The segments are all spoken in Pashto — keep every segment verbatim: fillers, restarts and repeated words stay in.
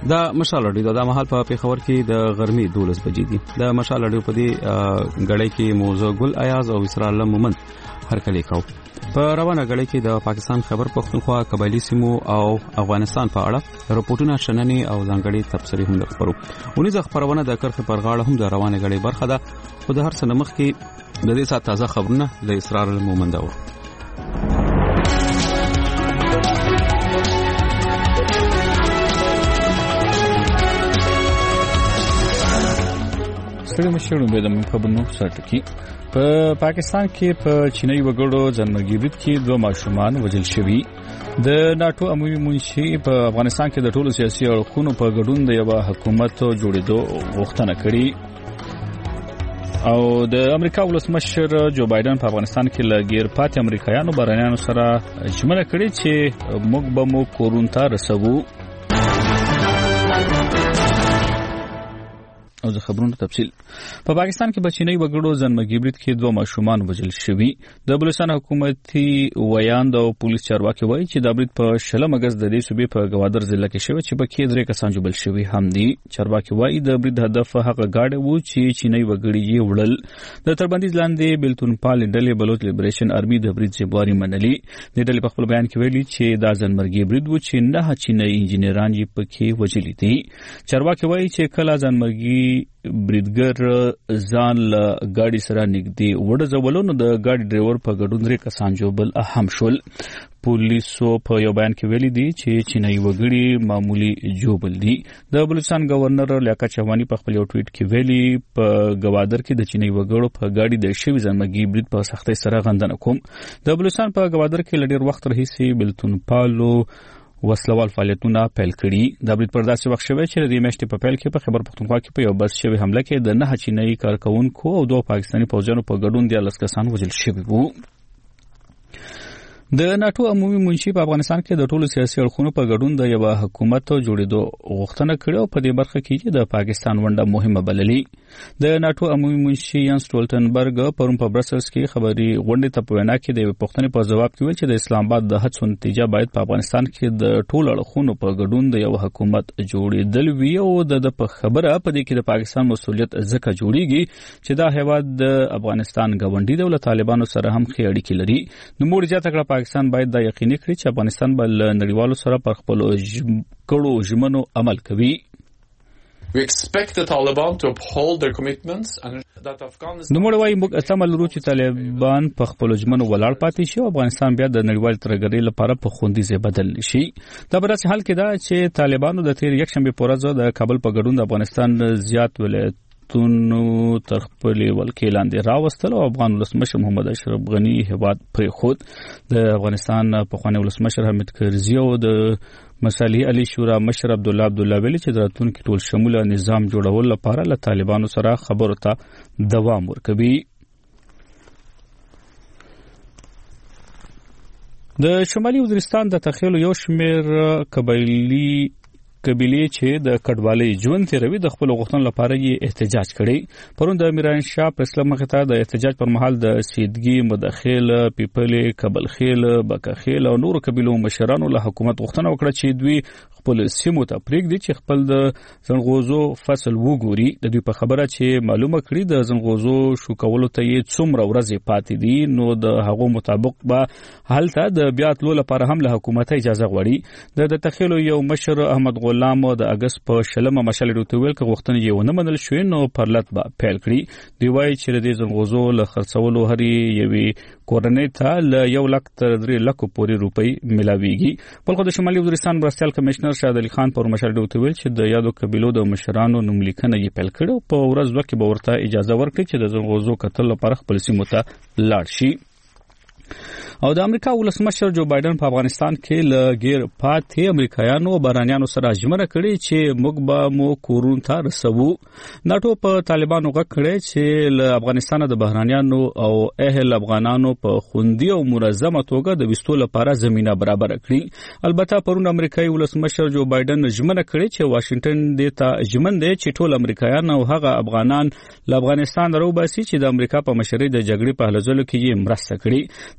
دا مشال اډیو د مهال په پیښور کې د غرمې دولس بجې دي. د مشال اډیو په دې غړې کې موضوع ګل ایاز او اسرار مومند هرکلی کاو. په روانه غړې کې د پاکستان خبر پښتونخوا قبایلی سیمو او افغانستان په اړه راپورټونه شننې او ځانګړي تبصرې هم خبرو. ونیزه خبرونه د کرخه پر غاړه هم د روانه غړې برخه ده. خو د هر څه مخ کې د دې سات تازه خبرونه د اسرار مومند او ستړي مشرونو به د خبرونو سرټکی په پاکستان کې په چینایي وګړو ځانمرګي برید کې دوه ماشومان وژل شوي. د ناتو عمومي منشي په افغانستان کې د ټولو سیاسي اړخونو په ګډون د یو حکومت جوړېدو غوښتنه کړې او د امریکا ولسمشر جو بایدن په افغانستان کې لګیر پاتې امریکایانو بارانیانو سره ژمنه کړې چې موږ به مو کورونتا رسوو. او د خبرونو تفصیل په پاکستان کې بچینی وګړو ځانمرګي برید کې دوه ماشومان وژل شوي. د بلوچستان حکومتي ویاند او پولیس چارواکي وایي چې د برید په شلم اگست د دې صوبې په گوادر ضلع کې شوی چې پکې درې کسان جوړل شوي هم دي. چارواکي وایي د برید هدف هغه گاډي وو چې چینی وګړي یې وړل. د تربندیز لاندې بلتون پال ډلې بلوچ لیبریشن آرمي د برید ذمہواری منلي. د ډلې په خپل بیان کې ویلي چې دا ځانمرګي برید وو چې نه چینی انجنیران یې پکې وژلي دي. چارواکي وایي چې کله ځانمرګي بریدګر ځان له ګاډي سره نږدې وډځولو نو د ګاډي ډرایور په ګډون درې کسان جوړل اهم شول. پولیسو په یو بیان کې ویلي دي چې چینایي وګړي معمولی جوړل دي. د بلوچستان گورنر لیاقت چوانی په خپل یو ټویټ کې ویلي په گوادر کې د چینایي وګړو په ګاډي د شوی ځانمرګي برید په سختۍ سره غندنه کوم. د بلوچستان په گوادر کې لډیر وخت راهیسې بلتون پالو وسلوال فعالیتونه پیل کړي. د برید پر داسې وخت شوی چې د میاشتې په پیل کې په خبر پښتونخوا کې په یو بس شوی حمله کې د نه چینایي کارکونکو او دوه پاکستاني پوځیانو په ګډون دیارلس کسان وژل شوي وو. د ناتو عمومي منشي په افغانستان کې د ټولو سیاسي اړخونو په ګډون د یو حکومت جوړېدو غوښتنه کړې او په دې برخه کې د پاکستان ونډه مهمه بللې. د ناتو عمومي منشي یانس ټولټنبرګ پرون په برسلز کې خبري غونډې ته په وینا کې د پښتنې په جواب کې ویل چې د اسلام آباد د هڅو نتیجه باید په افغانستان کې د ټولو اړخونو په ګډون د یو حکومت جوړېدل وي او د په خبره په دې کې د پاکستان مسؤلیت ځکه جوړیږي چې دا هیواد د افغانستان ګاونډي دولت طالبانو سره هم ښې اړیکې لري. نو موږ زیاته کړه پاکستان باید دا یقیني کړي چې افغانستان به له نړیوالو سره پر خپلو کړو ژمنو عمل کوي. We expect the Taliban to uphold their commitments and that Afghanistan. نو موږ وايي موږ تمل لرو چې طالبان په خپل ژمنو ولاړ پاتې شي او افغانستان بیا د نړیوال ترګرۍ لپاره په خوندي ځای بدل شي. دا په داسې حال کې ده چې طالبانو د تیر یکشنبه په ورځ د کابل په ګډون د افغانستان زیات ولایت تونو تر خپل ولکې لاندې راوستل او افغان ولسمشر محمد اشرف غنی هواد پرې خود. د افغانستان پخوانی ولسمشر حامد کرزي او د مصالح علي شورا مشر عبد الله عبد الله ویلي چې د راتلونکي ټول شموله نظام جوړول لپاره له طالبانو سره خبرو ته دوام ورکوي. د شمالي وزیرستان د تخیل یو شمیر قبایلی قبیلې چې د کډوالۍ ژوند تیروي د خپل غوښتنو لپاره یې احتجاج کړي. پرون د میران شاه پر اسلام مخته د احتجاج پر مهال د سیدګي مدخیل پیپلې کبلخیل بکخیل او نورو قبیلو مشرانو له حکومت غوښتنه وکړه چې دوی خپل سیمو ته پریږدي چې خپل د زنغوزو فصل وګوري. د دوی په خبره چې معلومه کړي د زنغوزو شو کولو ته یې څومره ورځې پاتې دي نو د هغو مطابق به هلته د بیا تلو لپاره هم له حکومت اجازه غواړي. د تخیل یو مشر احمد غلام د اگست په شلمه مشال ډوتویل کې غوښتنه یې ونه منل شوې نو پرلط به پیل کړي. دی وایي چې د زنغوزو له خرڅولو هرې یوې کورنۍ ته له یو لک تر درې لکو پورې روپۍ ملاویږي. بل خو د شمالي وزیرستان مرستیال کمشنر شاهد علي خان پر مشال ډوتویل چې د یادو قبیلو د مشرانو نوملیکنه یې پیل کړه په ورځ دوه کې به ورته اجازه ورکړي چې د زنغوزو کتل لپاره خپل سیمو ته لاړ شي. او د امریکا ولسمشر جو بایدن په افغانستان کې لګیر پاتې امریکایانو او بهرانيانو سره ژمنه کړې چې موږ به مو کورون ته رسوو. ناتو په طالبانو غږ کړی چې له افغانستان د بهرانيانو او اهل افغانانو په خوندي او منظمه توګه د وستو لپاره زمينه برابر کړي. البته پرون امریکایي ولسمشر جو بایدن ژمنه کړې چې واشنگټن د ته ژمن دی چې ټول امریکایان او هغه افغانان له افغانستان راوباسي چې د امریکا په مشرۍ د جګړې په حل ځلو کې یې مرسته کړي. دا څرګند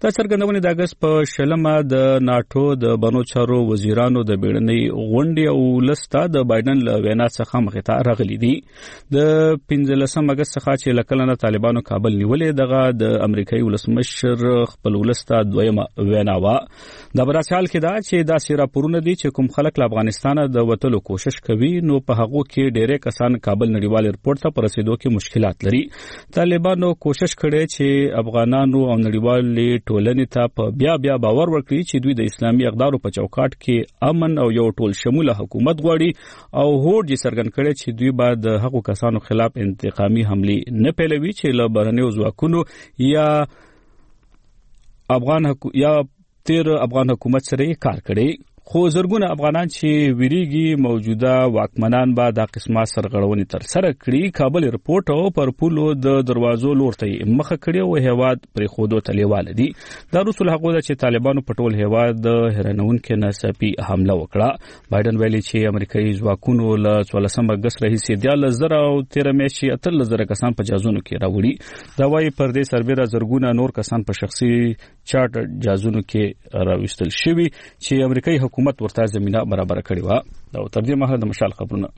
لومړي د اگست په شلمه د ناتو د بنو چارو وزیرانو د بیړنۍ غونډې او لسته د بایدن له وینا څخه مخې ته راغلي دي. د پنځلسم اگست څخه چې لکلنه طالبانو کابل نیولې دغه د امریکایي ولسمشر خپل ولسته دویمه وینا وا. د براشال کې دا چې دا سیرا پورونه دي چې کوم خلک له افغانستان د وټلو کوشش کوي نو په هغه کې ډېرې کسان کابل نړیوال ایرپورټ ته پر رسیدو کې مشکلات لري. طالبانو کوشش کړي چې افغانانو او نړیوال ټولنې ته په بیا بیا باور ورکړي چې دوی د اسلامي اقدارو په چوکاټ کې امن او یو ټول شموله حکومت غواړي او هوډ یې څرګند کړي چې دوی به د هغو کسانو خلاف انتقامي حملې نه پیلوي چې له بهرنیو ځواکونو یا افغان حکو... یا تیر افغان حکومت سره کار کړي. خو زرګونه افغانان چې ویریږي موجوده واکمنان به د قسمه سرغړونې تر سره کړي. کابل ایرپورټ او پر پولو د دروازو لور ته مخه کړي او هیواد پر خودو تلیواله دي. دا رسول حقوق چې طالبانو په ټول هیواد د هرنونکو ناڅاپي حمله وکړه. بایدن ویلي چې امریکایي ځواکونو له څوارلسم اگست راهیسې دیارلس زره او تیر میاشتې اتلس زره کسان په جازونو کې راوړي. دا وايي پر دې سربېره زرګونه نور کسان په شخصي چارټر جازونو کې راوستل شوي چې امریکایي حکومت ورته زمينه برابر کړې و. دا تر دې مهاله د مشال خبرونه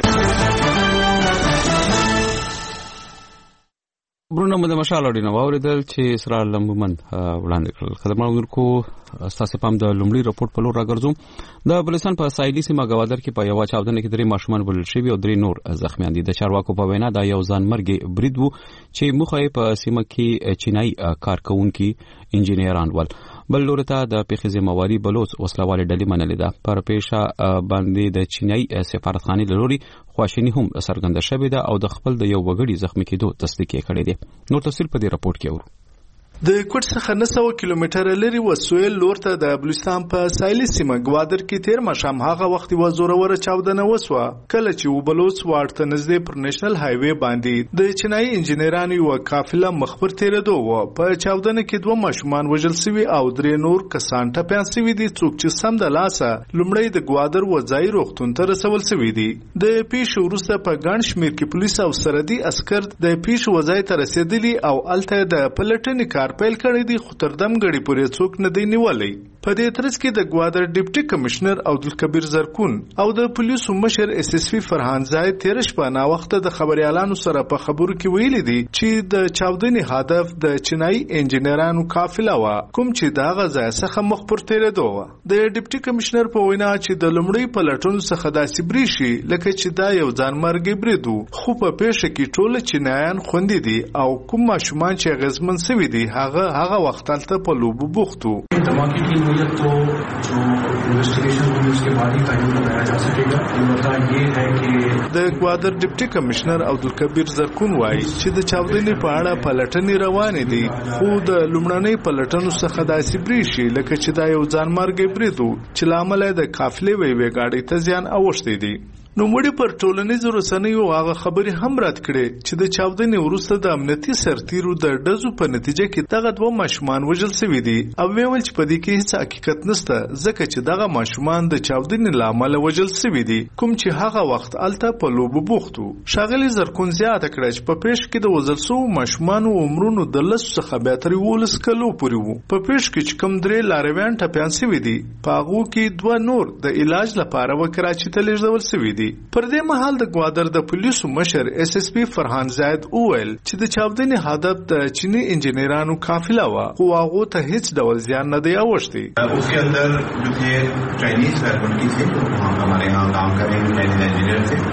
برونه مده مشال اورینه واوریدل چې اسرائیل لمبمن وړاندې کړل. خدماتونکو تاسو پام د لومړي راپورټ په لور راګرځوم. د بلوچستان په سایلي سیمه غوادر کې په یو چاودنه کې درې ماشومان بلل شوي او درې نور زخمیان دي. د چارواکو په وینا دا یو ځان مرګ برید وو چې مخه په سیمه کې چینایي کارکونکي انجینران ول. بل لور ته د پیښې ذمہواری بلوچ وسلواله ډلې منلې ده. پر پیښه باندې د چینایي سفارتخانه لوري خواشینی هم څرګنده شوې ده او د خپل د یو وګړي زخمی کېدو تصدیق کړي دي. نو تفصیل په دې راپورټ کې اورو. د کوټ څخه نسو کیلومتر لري وسویل لور ته د بلوچستان په سایلي سیمه غوادر کې تیر مشام هغه وخت و زوروره چاودنه وسوه کله چې و بلوچ واړه نږدې پر نېشنل های وی باندې د چینایي انجینرانو یو قافله مخبر تیرېدو و. په چاودنه کې دوه ماشومان وژل شوي او درې نور کسان ټپيان شوي دي څوک چې سم د لاسه لومړی د غوادر وځای روغتون ته رسول شوي دي. د پیښې وروسته په ګڼ شمېر کې پولیس او سردي عسكر د پیښې وځای ته رسیدلي او الته د پلټنې کار پیل کړی دی خو تر دم غړي پورې څوک نه دی نیولای. په دې ترڅ کې د غوادر ډیپټي کمشنر عبدالکبیر زرکون او د پولیسو مشر اس اس پی فرحان زاید تیر شپه نا وخت د خبريالانو سره په خبرو کې ویلي دي چې د چاودنې هدف د چینایي انجینرانو قافله و کوم چې دا غزا څخه مخ پر تیرېدو و. د ډیپټي کمشنر په وینا چې د لومړی پلټون څخه داسې بریشي لکه چې دا یو ځانمرګي بریدو خو په پیښه کې ټول چینایان خوندې دي او کوم ماشومان چې غزمن سوي دي هغه هغه وخت تلته په لوبو بوختو. धमाके की वजह तो जो इन्वेस्टिगेशन हुई उसके बाद ही टाइम लगाया जा सकेगा. अलबत्ता ये है कि د غوادر ډیپټي کمشنر عبدالکبیر زرکون وايي چې د چاودنې په اړه پلټنې روانې دي خو د لومړنۍ پلټنو څخه داسې بریشي لکه چې دا یو ځانمرګي بریدو چې لامل د قافلې وی وی گاډي ته زیان اوښتي دي. نو مړي پر ټولنیزو رسنیو هغه خبرې هم رات کړي چې د چاودنې وروسته د امنیتي سرتیرو د ډزو په نتیجه کې دغه دوه ماشومان وژل شوي دي او ویل چې په دې کې هیڅ حقیقت نشته ځکه چې دغه ماشومان د چاودنې لامل وژل شوي دي کوم چې هغه وخت الته په لوبو بوختو. ښاغلي زرکون زیاته کړه چې په پیښ کې د وژل شوو ماشومانو عمرونو د لس څخه بیا تر یولس کلو پورې وو. په پیښ کې چې کوم درې لارویان ټپیان شوي دي په هغو کې دوه نور د علاج لپاره و کراچي ته لیږدول شوي دي. پر دې مهال د غوادر د پولیسو مشر اس اس پی فرحان زاید اویل چې د چاودنې هدف د چینی انجینرانو قافله و خو هغه ته هیڅ ډول زیان نه دی اوښتي. اس کے اندر جو تھے چائنیز ویپن کی تھے وہاں ہمارے یہاں کام کر رہے چائنیز انجینئر تھے.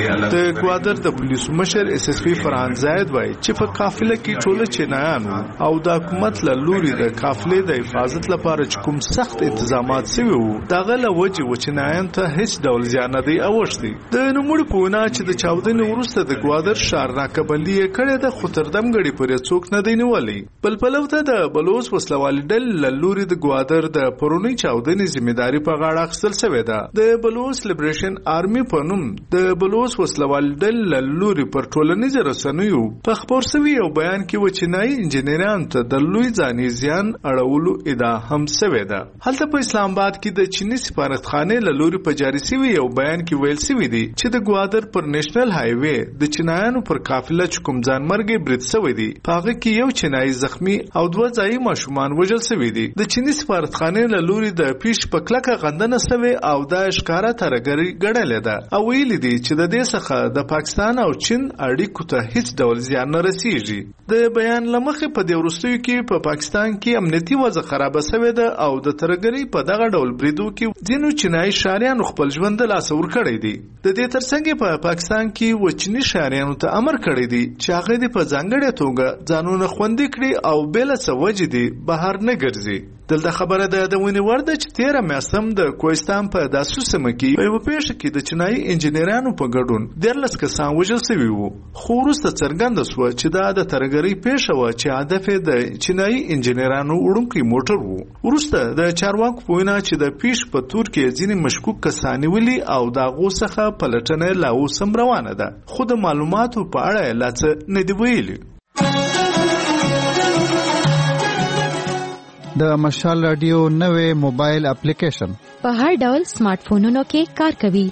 د غوادر د پولیسو مشر اس اس پی فرحان زاید وایي چې په قافله کې ټول چینایانو او د حکومت له لوري د قافلې د حفاظت لپاره کوم سخت انتظامات شوي وو دغه له وجې و چینایان ته هیڅ ډول زیان نه دی اوښتي. د نوموړي په وینا چې د چاودنې وروسته د غوادر ښار ناکبندي یې کړې ده خو تر دم غړي پورې څوک نه دی نیولی. بل پلو ته د بلوچ وسلوالې ډلې له لوري د غوادر د پرونۍ چاودنې ذمہداري په غاړه اخیستل شوې ده. د بلوچ لیبریشن آرمي په نوم د بلوچ وسلوالې ډلې له لوري پر ټولنیزو رسنیو په خبر شوي یو بیان کې و چینایي انجینرانو ته د لوی ځاني زیان اړولو ادعا هم شوې ده. هلته په اسلام آباد کې د چینی سفارتخانې له لوري په جاري شوي یو بیان کې ویل شوی دی چې د ګوادر پر نېشنل های وې د چینایانو پر قافله کوم ځانمرګي برید شوی دی. پاغه کې یو چینایي زخمی او دوه ځایي ماشومان وژل شوی دي. د چینی سفارتخانه له لوري د پیش په کلکه غندنه شوی او د ښکارا ترګری ګڼل ده او ویل دي چې د دې څخه د پاکستان او چین اړیکو ته هیڅ ډول زیان نه رسیږي. د بیان لمخې په دې وروستیو کې په پاکستان کې امنیتي وضع خراب شوی ده او د ترګری په دغه ډول بریدو کې ځینو چینایي شاریانو خپل ژوند له لاسه ورکړی دی. د دې ترڅنګ په پاکستان کې و چینی شاریانو ته امر کړی دی چې هغه دې په ځانګړې توګه ځانونه خوندي کړي او بل څه وجې دي بهر نه ګرځي. دلته خبره ده د ونی ورده چې تیره میاشتم د کوهستان په داسو سیمه کې په یو پیښه کې د چینایي انجینرانو په ګډون دیرلس کسان وژل شوي وو. خو وروسته څرګنده شوه چې دا د ترګرۍ پیښه وه چې هدف یې د چینایي انجینرانو وړونکی موټر وو. وروسته د چارواکو په وینا چې د پیښ په تور کې ځینې مشکوک کسان نیولي او د هغو څخه پلټنه لا اوس هم روانه ده، خو د معلوماتو په اړه یې لا څه نه دي ویلي. د مشال رادیو نوې موبایل اپلیکیشن په هر ډول سمارټ فونونو کې کار کوي.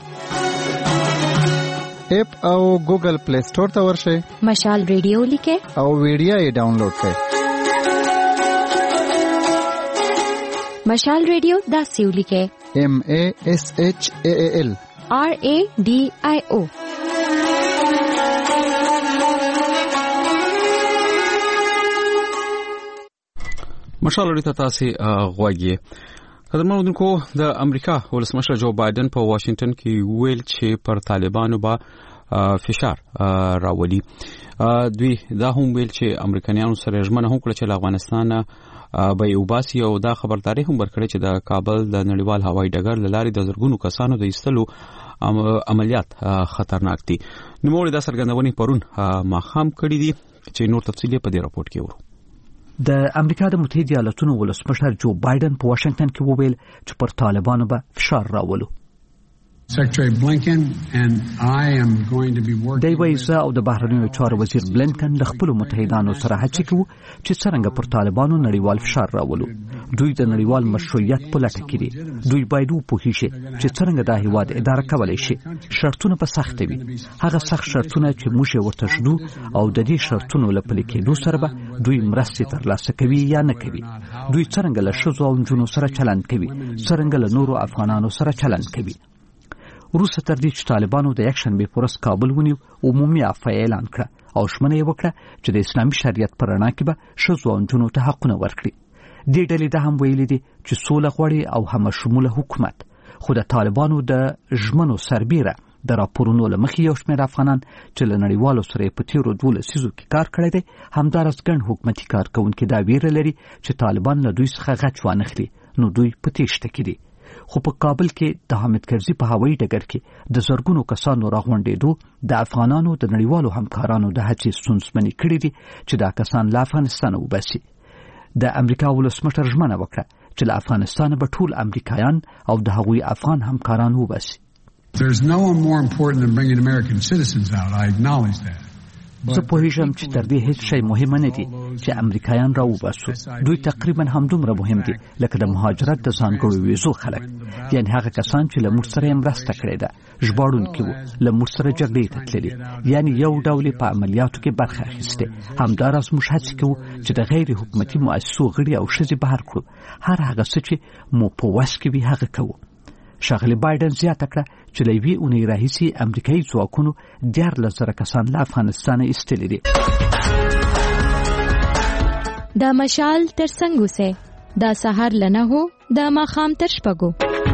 اپ او ګوګل پلی سٹور ته ورشئ، مشال رادیو لیکئ او ویډیو یې ډاونلوډ کړئ. مشال رادیو داسې ولیکئ: ایم ا اس ایچ ا ال آر ا ډي آی او. مشال رادیو تاسو غواړئ. قدرمنونکو، د امریکا ولسمشر جو بایدن په واشنگټن کې ویل چې پر طالبانو به فشار راولي. دوی دا هم ویل چې امریکایانو سره ژمنه هم کړې چې افغانستان به یو باسي او دا خبرداري هم ورکړي چې د کابل د نړیوال هوایي ډګر لاري د زرګونو کسانو د ایستلو عملیات خطرناک دي. نوموړي دا څرګندونې پرون ماښام کړې دي چې نور تفصیل په دې راپورټ کې ورو. د امریکا د متحده ایالاتونو ولسمشر جو بایدن په واشنگټن کې وویل چې پر طالبانو به فشار راولو. Secretary Blinken and I am going to be working. دی وایي او د بهرنیو چارو وزیر بلنکن له خپل متحدانو سره هڅه کوي چې څنګه پر طالبانو نړیوال فشار راولو. دوی د نړیوال مشروعیت په لټه کې دي. دوی باید وپوهیږي چې څنګه د هیواد اداره کولای شي. شرطونه په سخت وي، هغه سخت شرطونه چې موږ ورته شدو او د دې شرطونو له پلي کېدو سره به دوی مرستې ترلاسه کوي یا نه کوي. دوی څنګه له ښځو او نجونو سره چلند کوي، څنګه له نورو افغانانو سره چلند کوي. وروسته تر دې چې طالبانو د یکشنبې په ورځ کابل ونیو، عمومي عفوه اعلان کړه او ژمنه یې وکړه چې د اسلامي شریعت په رڼا کې به ښځو او نجونو ته حقونه ورکړي. دې ډلې دا هم ویلي دي چې سوله غواړي او همشموله حکومت. خو د طالبانو د ژمنو سربیره د راپورونو له مخې یو شمېر افغانان چې له نړیوالو سره یې په تېرو دوو لسیزو کې کار کړی دی، همداراز ګڼ حکومتي کارکوونکي دا ویره لري چې طالبان له دوی څخه غچ وانخلي، نو دوی په تېښته کې دي. خو په کابل کې د حامد کرزي په هوایي ډګر کې د زرګونو کسانو راغونډېدو د افغانانو د نړیوالو همکارانو د هڅې ستونزمنې کړې دي چې دا کسان له افغانستانه وباسي. د امریکا ولسمشر ژمنه وکړه چې له افغانستانه به ټول امریکایان او د هغوی افغان همکاران وباسي. There's no one more important than bringing American citizens out. I acknowledge that. زه پوهیږم چې تر دې هیڅ شی مهم نه دي چې امریکایان را وباسو. دوی تقریبا همدومره مهم دي لکه د مهاجرت د ځانګړو ویزو خلک، یعنی هغه کسان چې له موږ سره یې مرسته کړې ده، ژباړونکي وو، له موږ سره جګړې ته تللي، یعنی یو ډول په عملیاتو کې برخه اخیستې. همداراز موږ هڅه کوو چې د غیر حکومتي مؤسسو غړي او ښځې بهر کړو. هر هغه څه چې مو په وس کې وي هغه کوو. ښاغلي بایدن زیاته کړه چې له یوې اونۍ راهیسې امریکایي ځواکونو دیارلس زره کسان له افغانستانه ایستلي دي. دا مشال تر څنګ اوسئ، دا سهار له نهو دا ماښام تر شپږو.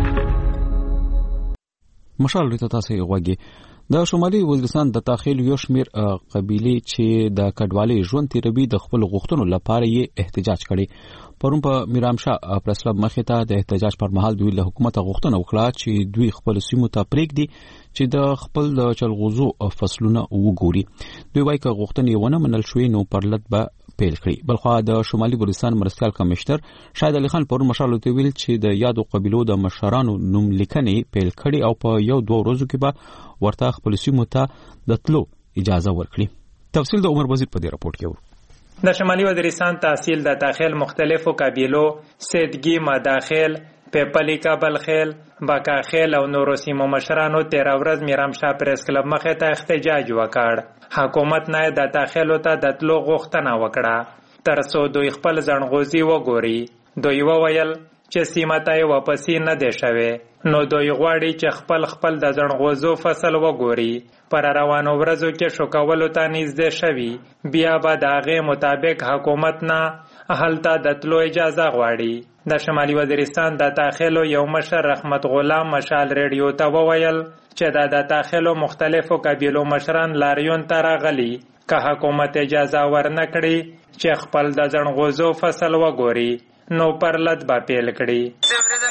مشال ریته تاسو غواړئ. د شمالي وزیرستان د داخل یو شمېر قبیلې چې د کډوالۍ ژوند تیروي د خپل غوښتنو لپاره یې احتجاج کړي. پرون په میرامشاه پریس کلب مخې ته د احتجاج پر مهال دوی له حکومت غوښتنه وکړه چې دوی خپل سیمو ته پرېږدي چې د خپل چلغوزو فصلونه وګوري. دوی وايي چې غوښتنې ونه منل شوې نو پرلط به پیل کړي. بلخو د شمالي وزیرستان مرستیال کمشنر شاهد علي خان پرون مشال ته ویل چې د یادو قبیلو د مشرانو نوم لیکنې پیل کړي او په یو دوه ورځو کې به ورته خپل سیمو ته د تلو اجازه ورکړي. تفصیل د عمر وزیر په دې راپورټ کې ورو. د شمالي وزیرستان تحصیل د داخل مختلفو قبیلو سیدگی مداخل پیپلی کابل خیل باکا خیل او نورو سیمو مشرانو تیر ورځ میرامشاه پریس کلب مخې ته احتجاج وکړ. حکومت نه د تاخیلو ته د تلو غوښتنه وکړه تر څو دوی خپل ځنغوزي وګوري. دوی وویل چې سیمه ته واپسی نه دی شوی، نو دوی غواړي چې خپل خپل د ځنغوزو فصل وګوري. پر روانو ورځو کې شو کولو ته نږدې شوي، بیا به د هغې مطابق حکومت نه هلته د تلو اجازه غواړي. د شمالي وزیرستان د تاخیلو یو مشر رحمت غلام مشال ریډیو ته وویل چې دا د تاخیلو مختلفو قبیلو مشران لاریون ته راغلي، که حکومت اجازه ورنه کړي چې خپل د ځنغوزو فصل وګوري نو پر لد به پیل کړي.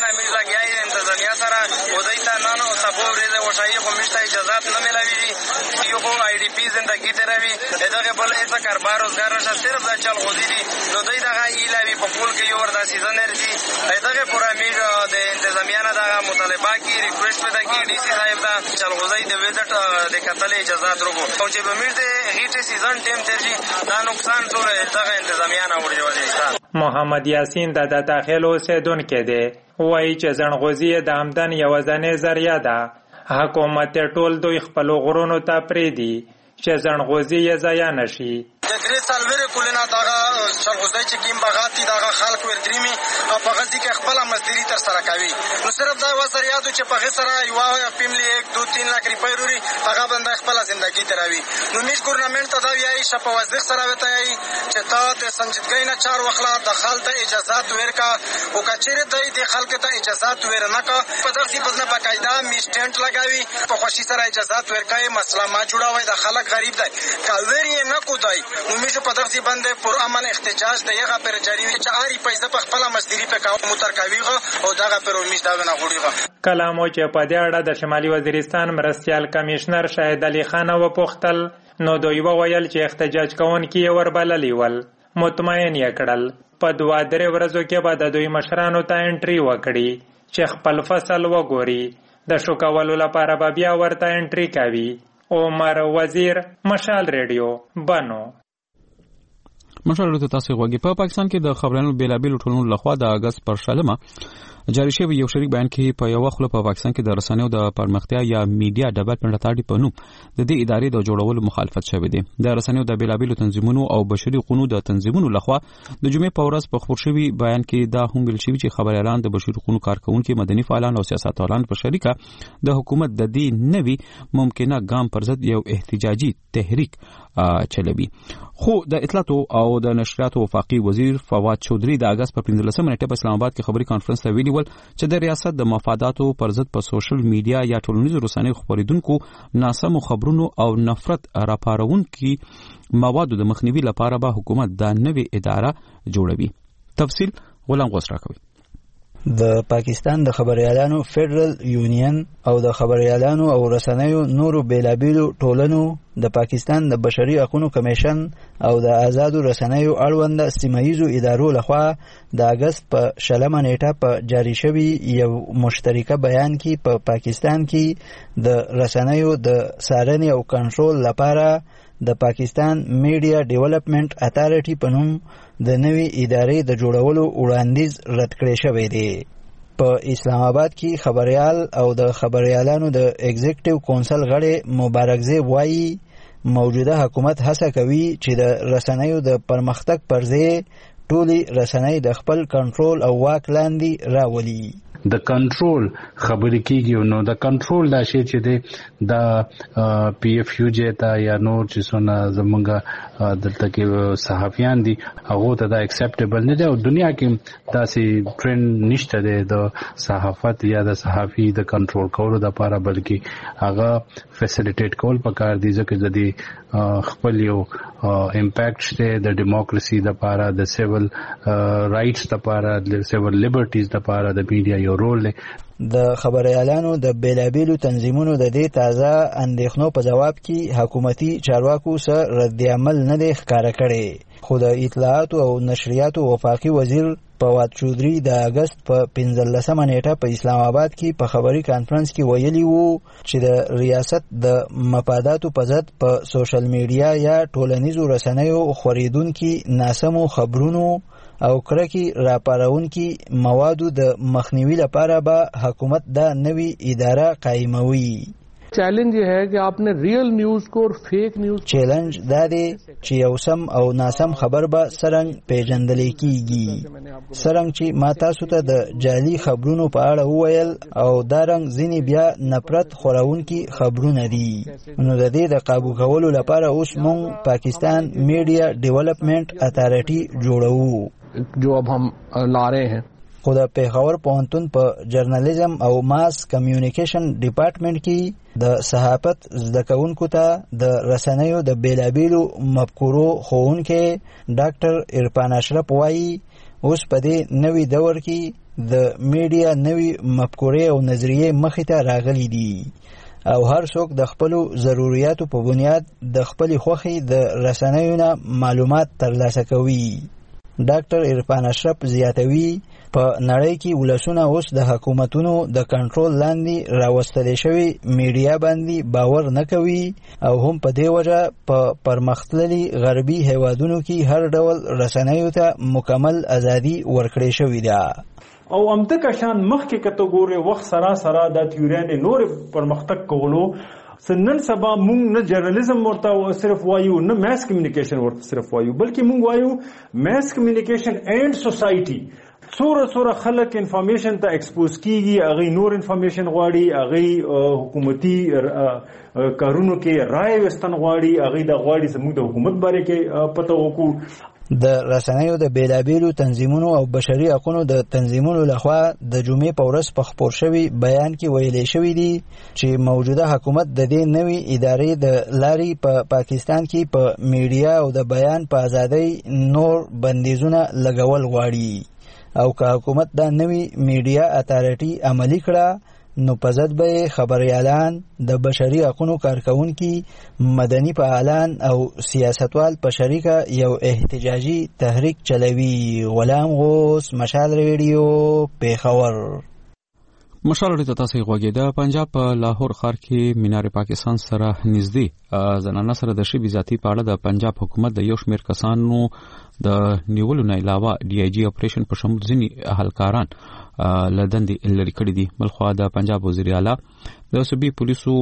اجازات نه ملوي، یو خو آی ډی پی زندگی تیروي، دغه بل هیڅ کاروبار روزګار نشته، صرف د چل غوزي دي. نو دوی دغه ایلاوي په پول کې یو وردا سیزن لري، دغه پرامیر د انتظامیه نه دغه مطالبه کی ریکوست پیدا کی ډي سي صاحب دا چل غوزي د وزټ د کتل اجازات ورکو، او چې به میر د هیڅ سیزن ټیم ترجی دا نقصان ټول دغه انتظامیه نه ورجوي. محمد یاسین د داخلو اوسیدونکو دی، وایي چې ځنغوزي د آمدن یو ځانې ذریعہ ده. حکومت ټول دوی خپل غرونو ته پریدي چې ځنغوزي یې ضایع نشي. د درې سالوره کولنا دغه ځنغوزي چې کیم بغاتی دغه خلک ورګریمي او په غزي کې خپل مزدوري تر سره کوي، نو صرف دا وزریاتو چې په غسره یو فیملی یک دو تین لک روپۍ لري، هغه بنده خپل ژوندۍ تروي. نو میش ګورنمنت ته دا وایي چې په وزیر سره وته یي چې تا د سنجیدګۍ نه چار وخلا د خلک اجازهات ورکا او کچېره د خلک ته اجازهات ورنه کا په دغه بزنه باقاعده میسټنټ لګاوي، په خوشي سره اجازهات ورکای، مسله ما جوړاوي. د خلک غریب دی کاوری نه کوتای، نو میشه په دغه باندې پر امن احتجاج د یغه پر جاری وي چې اړي پیسې په خپل مزدوري په کاو مترکويغه او دغه پر میش دا نه غوړيغه. کلامو چې په دې اړه د شمالي وزیرستان مرستيال کمشنر شاهد علي خان و پوښتل، نو دوی وویل چې احتجاج کوونکي وربللی ول، مطمئن یې کړل په دوه درې ورځو کې به د دوی مشرانو ته انټري وکړي چې خپل فصل وګوري. د شو کولو لپاره به بیا ورته انټري کوي. عمر وزیر، مشال ریډیو، بنو. مشال ریډیو تاسو غوږی. په پاکستان کې د خبرونو بیلابیل ټولنو لخوا د اگست پر شلمه جاری شوی یو شریک بیان کې په یو وخت په پاکستان کې د رسنیو د پرمختیا یا میډیا ډیولپمنټ اتارټي په نوم د دې ادارې د جوړولو مخالفت شوی دی. د رسنیو د بیلابیل تنظیمونو او بشري حقوقو د تنظیمونو لخوا د جمعې په ورځ په خبر شوی بیان کې دا هم ویل شوی چې خبر اعلان د بشري حقوقو کارکونکو، مدني فعالان او سیاستوالان په شریکه د حکومت د دې نوي ممکنه ګام پر ضد یو احتجاجي تحریک چلوي. خو د اطلاعات او د نشریاتو وفاقي وزیر فواد چودري د اگست په پنځلسمه نیټه په اسلام آباد کې خبري کانفرنس ته ویلي ول چې د ریاست د مفاداتو پر ضد په سوشل میډیا یا ټولنیزو رسنیو خبرېدونکو ناسمو خبرونو او نفرت راپارونکو موادو د مخنیوي لپاره به حکومت دا نوې اداره جوړوي. تفصیل غلام غوسرا کوي. د پاکستان د خبريالانو فدرال یونین او د خبريالانو او رسنیو نورو بیلابیلو ټولنو د پاکستان د بشري حقوقو کمیشن او د آزادو رسنیو اړوند سیمایزو ادارو لخوا د اگست په شلمه نیټه په جاری شوی یو مشترکه بیان کې په پا پاکستان کې د رسنیو د څارنې او کنټرول لپاره د پاکستان میډیا ډیولپمنٹ اتارټي په نوم د نوې ادارې د جوړولو وړاندیز رد کړی شوی دی. په اسلام آباد کې خبريال او د خبريالانو د ایگزیکټیو کونسل غړي مبارکزی وایي موجوده حکومت هڅه کوي چې د رسنیو د پرمختګ پر ځای ټولي رسنۍ د خپل کنټرول او واک لاندې راولي. د کنټرول خبرې کیږي، نو د کنټرول دا شی چې دی د پی ایف یو جی ته یا نور چې څونه زمونږ دلته کې صحافیان دي هغه ته دا اکسپټیبل نه دی او دنیا کې داسې ټرند نشته دی د صحافت یا د صحافي د کنټرول کولو لپاره، بلکې هغه فیسیلیټیټ کول پکار دي ځکه د دې خپل یو امپیکټ شته د ډیموکراسي لپاره، د سیول رائټس لپاره، د سیول لیبرټیز لپاره د میډیا یو رول دی. د خبريالانو د بیلابیلو تنظیمونو د دې تازه اندېښنو په جواب کې حکومتي چارواکو سره رد عمل نه دی ښکاره کړی، خو د اطلاعات او نشریاتو وفاقي وزیر فواد چودري د اگست په پنځلسمه نیټه په اسلام آباد کې په خبري کانفرنس کې ویلي وو چې د ریاست د مفاداتو په ضد په سوشل میډیا یا ټولنیزو رسنیو خبرېدونکو ناسمو خبرونو او کرکی راپارونکي موادو د مخنیوي لپاره به حکومت دا نوی اداره قائموي. چیلنج یہ ہے کہ آپ نے ریئل نیوز کو اور فیک نیوز چیلنج دا دی چې یو سم او ناسم خبر به سرنګ پیژندل کیږي. سرنګ چې ما تاسو ته د جعلي خبرونو په اړه وویل او دا رنګ ځینې بیا نفرت خورونکي خبرونه دي. نو د دې د قابو کولو لپاره اوس مونږ پاکستان میډیا ډیولپمنٹ اتھارټي جوړو جو اب هم لا رہے ہیں. خو د پیښور پوهنتون په جرنالیزم او ماس کمیونیکیشن ډپارټمنټ کې د صحافت زده کوونکو ته د رسنیو د بیلابیلو مفکورو ښوونکی ډاکټر عرفان اشرف وایي اوس په دې نوي دور کې د میډیا نوي مفکورې او نظریې مخې ته راغلي دي او هر څوک د خپلو ضرورتو په بنیاد د خپلې خوښې د رسنیو نه معلومات ترلاسه کوي. ډاکټر عرفان اشرف زیاتوي په نړۍ کې ولسونه اوس د حکومتونو د کنټرول لاندې راوستل شوی میډیا باندې باور نه کوي او هم په دې وجه په پرمختللي غربي هیوادونو کې هر ډول رسنیو ته مکمل ازادي ورکړې شوې ده. او امته کشان مخکې کټګوري وخت سره سره د تیورین نور پرمختګ کولو سنن سبا مونږ نه جرنالیزم ورته صرف وایو نه ماس کمیونیکیشن ورته صرف وایو بلکې مونږ وایو ماس کمیونیکیشن اینڈ سوسایټي. څوره څوره خلک انفارمیشن ته ایکسپوز کیږي هغه نور انفارمیشن غواړي هغه حکومتي کارونو کې رائے وستن غواړي هغه د غواړي زموږ د حکومت باره کې پته وکړو. د رسنیو د بیلابیلو تنظیمونو او بشري حقوقو د تنظیمونو لخوا د جمعې په ورځ په خپور شوی بیان کې ویلي شوی دی چې موجوده حکومت د دې نوې ادارې د لاري په پا پاکستان کې په پا میډیا او د بیان په ازادۍ نور بندیزونه لګول غواړي او که حکومت دا نوی میډیا اتھارټي عملی کړه نو په ضد به خبريالان د بشري حقوقو کارکونکي مدني فعالان او سیاستوال په شریکه یو احتجاجي تحریک چلوي. غلام غوث، مشال ریډیو، پیښور. مشال ریډیو تاسو غوږی د پنجاب په لاهور ښار کې مینار پاکستان سره نږدې زنانه سره د شبي ذاتی په اړه د پنجاب حکومت د یو شمېر کسانو د نیولو نه علاوه ډي آی جی اپریشن په شمول ځینې اهلکاران لدندې لري کړي دي. بلخوا د پنجاب وزیر اعلی د صوبې پولیسو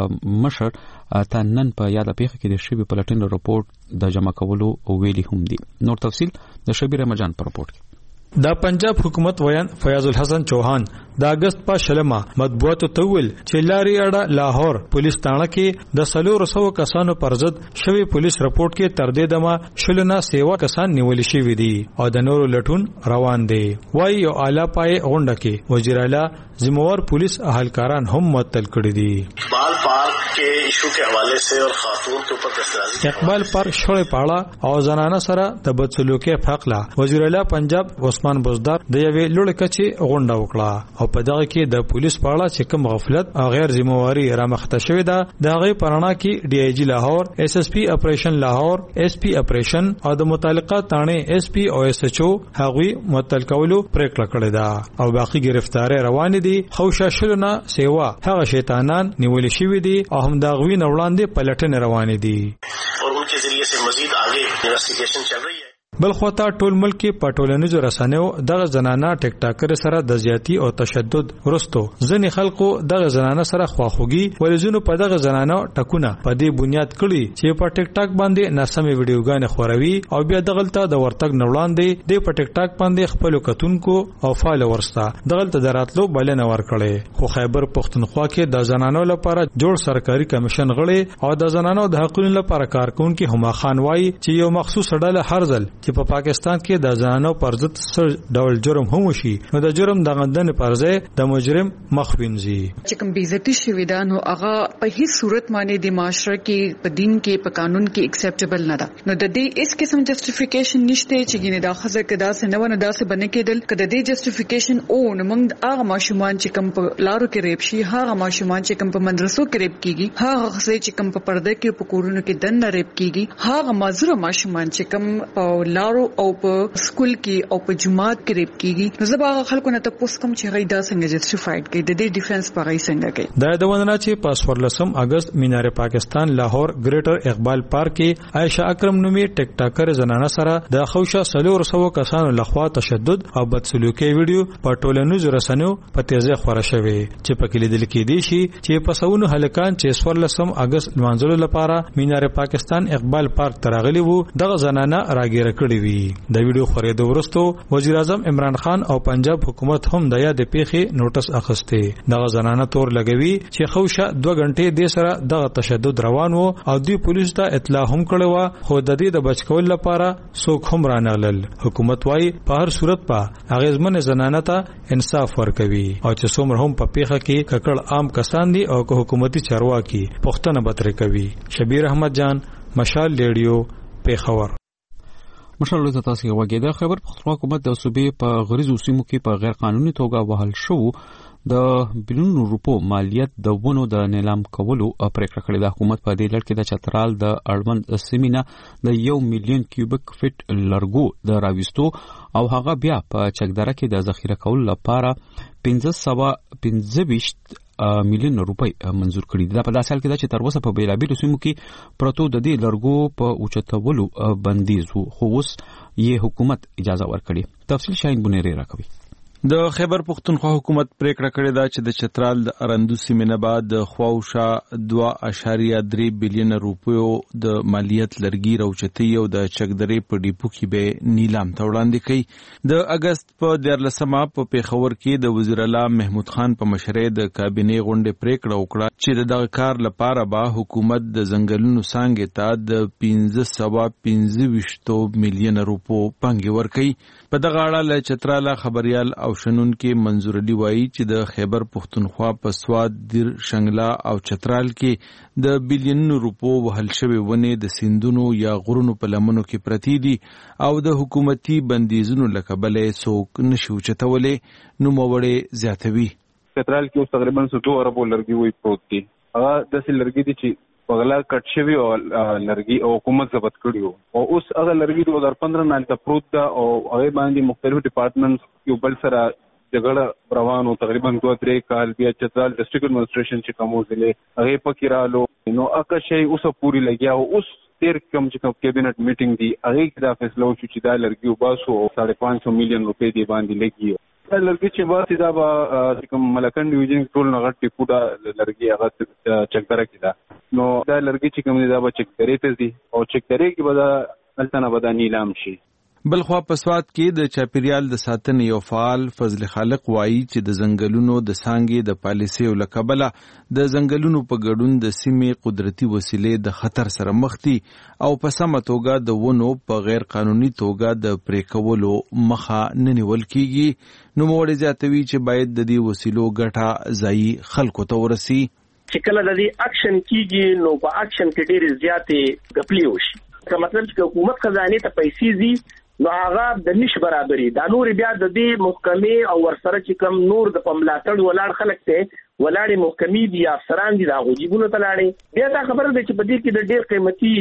مشر ته نن په یاده پیښه کې د شبي پلټن رپورټ د جمع کولو ویلي هم دي. نور تفصیل د شبیر رمضان په رپورټ کې. د پنجاب حکومت ویان فیاض الحسن چوهان د اگست په شلمه مطبوعاتو ته ویل چې لاري اړه لاهور پولیس تاڼه کې د سلور سو کسانو پر ضد شوی پولیس رپورټ کې تر دې دمه شلنا سیوا کسان نیول شوی دي او د نورو لټون روان دي. وایي یو اعلی پای غونډه کې وزیر اعلی ذمہوار پولیس اهلکاران هم معطل کړي دي. اقبال پارک کے ایشو کے حوالے سے اور خاتون کے اوپر دستاویز اقبال پارک شوړې پاړه او زنانه سره د بدسلوکي فقلا وزیر اعلی پنجاب عثمان بزدار د یوې لوړ کچې غونډه وکړه او په دغه کې د پولیس پاړه چې کوم غفلت او غیر ذمہواری رامخته شوې ده د هغه پرانا کې ډي آی جی لاهور، ایس ایس پی اپریشن لاهور، ایس پی اپریشن او د متعلقه تانه ایس پی او ایس ایچ او هغوی معطل کولو پریکړه کړې ده او باقی گرفتاری روان دي. خوشا شلنا سیوا هغه شیطانان نیول شوی دي او هم دا غوی نه وړاندې پلټنې روان دي اور ان کے ذریعے سے مزید آگے انویسٹیگیشن چل رہی ہے. بل خواته ټول ملک کې په ټولنیزو رسنیو دغه زنانه ټیک ټاکر سره د زیاتی او تشدد ورستو ځنې خلکو دغه زنانه سره خواخوږي ولزونو په دغه زنانه ټکونه په دې بنیاد کړي چې په ټیک ټاک باندې ناسمې ویډیوګانې خوروي او بیا دغلته د ورتګ نوړاندې د په ټیک ټاک باندې خپل کتونکو او فالوورز ته دغلته دراتلو بلنه ورکړي. خو خیبر پښتونخوا کې د زنانو لپاره جوړ سرکاري کمیشن غړي او د زنانو د حقوقو لپاره کارکونکو هما خان وایي چې یو مخصوص ډله هر ځل چې په پاکستان کې د زنانو پر ضد سر ډول جرم هم وشي نو د جرم د غندن پر ځای د مجرم مخ وینځي. چې کوم بیزتی شوی دا نو هغه په هیڅ صورت باندې د معاشره کې په دین کې په قانون کې اکسپټیبل نه ده. نو د دې اس قسم جسټیفیکیشن نشته چې ګینه دا خزه کې دا څه نه ونه دا څه بنه کېدل کله د جسټیفیکیشن او نو موږ هغه ماشومان چې کوم په لارو کې ریپ شي هغه ماشومان چې کوم په مدرسو کې ریپ کیږي هغه خزه چې کوم په پرده کې په کورونو کې دنه ریپ کیږي هغه مازره ماشومان چې کوم په په لارو او په سکول کې او په جماعت کې ریپ کیږي. نو زه به خلکو نه تاسو کوم چې غي دا څنګه جسټیفاید کوي، د دې ډیفنس په غي څنګه کوي. دا د وننه چې په څوارلسم اگست مینار پاکستان لاهور ګریټر اقبال پارک کې عائشہ اکرم نومي ټیک ټاکر زنانه سره د خوشا سلور سو کسانو لخوا تشدد او بدسلوکي ویډیو په ټولنیزو رسنیو په تیزه خبره شوه چې په کې لیدل کې دي شي چې په سونو هلکان چې څوارلسم اگست منځلو لپاره مینار پاکستان اقبال پارک ترغلي وو دغه زنانه راګیره کړې وي. د ویډیو خورېدو وروسته وزیر اعظم عمران خان او پنجاب حکومت هم د یاد پیښې نوټس اخیسته. دغه زنانه تور لګوي چې خوشا دوه غنټې د سره دغه تشدد روان وو او دوی پولیس ته اطلاع هم کړې و، خو د دې د بچکول لپاره څوک هم رانغلل. حکومت وايي په هر صورت په اغیزمن زنانه ته انصاف ورکوي او چې څومره هم په پیښه کې ککړ عام کسان دي او که حکومتي چارواکي پښتنه بترې کوي. شبیر احمد جان، مشال ریډیو، پیښور. مشال له تاسو یو وګړي د خبر پښتونخوا حکومت د صوبې په غریزو سیمو کې په غیر قانوني توګه وهل شو د بلیونو روپو مالیت د ونو د نیلام کولو پریکړه کړې ده. حکومت په دې لړ کې د چترال د اړوند سیمینه د یو میلیون کیوبیک فټ لرګو د راوستو او هغه بیا په چکدره کې د ذخیره کولو لپاره پنځه سوه پنځه ویشت میلیون روپۍ منزور کړي دي. دا په داسې حال کې ده چې تر اوسه په بیلابیلو سیمو کې پرتو د دې لرګو په اوچتولو بندیز وو، خو اوس یې حکومت اجازه ورکړي. تفصیل شاهین بنيري راکوي. د خیبر پختونخوا حکومت پریکړه کړې ده چې د چترال د ارندو سیمې نه بعد د خواوشا دوه اعشاریه درې بلیون روپیو د مالیت لرګي راوچتي او د چکدرې په ډیپو کې به نیلام ته وړاندې کړي. د اگست په دیارلسمه په پیښور کې د وزیر اعلی محمود خان په مشرۍ د کابینې غونډې پریکړه وکړه چې دغه کار لپاره به حکومت د ځنګلونو څانګې ته د پنځه سوه پنځه ویشت میلیون روپو پانګې ورکړي. په دغه اړه له چتراله خبريال او شنون کې منظور علي وایي چې د خیبر پختونخوا په سواد، دیر، شنګلا او چترال کې د بلیونونو روپو وهل شوی ونې د سیندونو یا غرونو په لمنو کې پرتی دي او د حکومتي بندیزونو له کبله څوک نشي اوچتولی. نوموړی زیاتوي چترال کې اوس تقریبا څو اربو لرګي وي پروت دي. هغه داسې لرګي دي چې پغلا کټ شوی او لرګي او حکومت ضبط کړیو او اوس هغه لرګي د دوه هزار پندرہ نه ته پروت ده او هغه باندې مختلف ډپارټمنټس یو بل سره جګړه روانو. تقریبا دوه درې کال بیا چترال ډسټریکټ ایڈمنسټریشن چې کومو ځله هغه پکې رالو نو اکه شی اوس پوری لګیا او اوس تیر کوم چې کوم کابینټ میټینګ دی هغه کې دا فیصله وشو چې دا لرګي وباسو او ساڑھے پانچ سو میلیون روپے دی باندې لګي. دا لرګي چې باسي دا به کوم ملکن ډیویژن ټول نه غټي پودا لرګي هغه چکدره کې دا نو دا لرګي چې کوم دی دا به چکدرې ته دي او چکدرې کې به دا التنه به دا نیلام شي. بلخوا په سواد کې د چاپیریال د ساتنې یو فعال فضل خالق وایي چې د ځنګلونو د څانګې د پالیسیو له کبله د ځنګلونو په ګډون د سیمې قدرتي وسیلې د خطر سره مخ دي او په سمه توګه د ونو په غیر قانوني توګه د پرې کولو مخه نه نیول کیږي. نوموړی زیاتوي چې باید د دې وسیلو ګټه ځایي خلکو ته ورسي. چې کله د دې اکشن کیږي نو په اکشن کې ډېرې زیاتې غپلې وشي. که مطلب چې حکومت خزانه ته پیسې دي نو هغه د نش برابرۍ دا نور بیا د دې محکمې او ورسره چې کوم نور د پملاتړ ولاړ خلک ته ولاړې محکمې دي افسران دي دا غوجيبونه تلاړي. بیا دا خبره ده چې په دې کې د ډېر قیمتي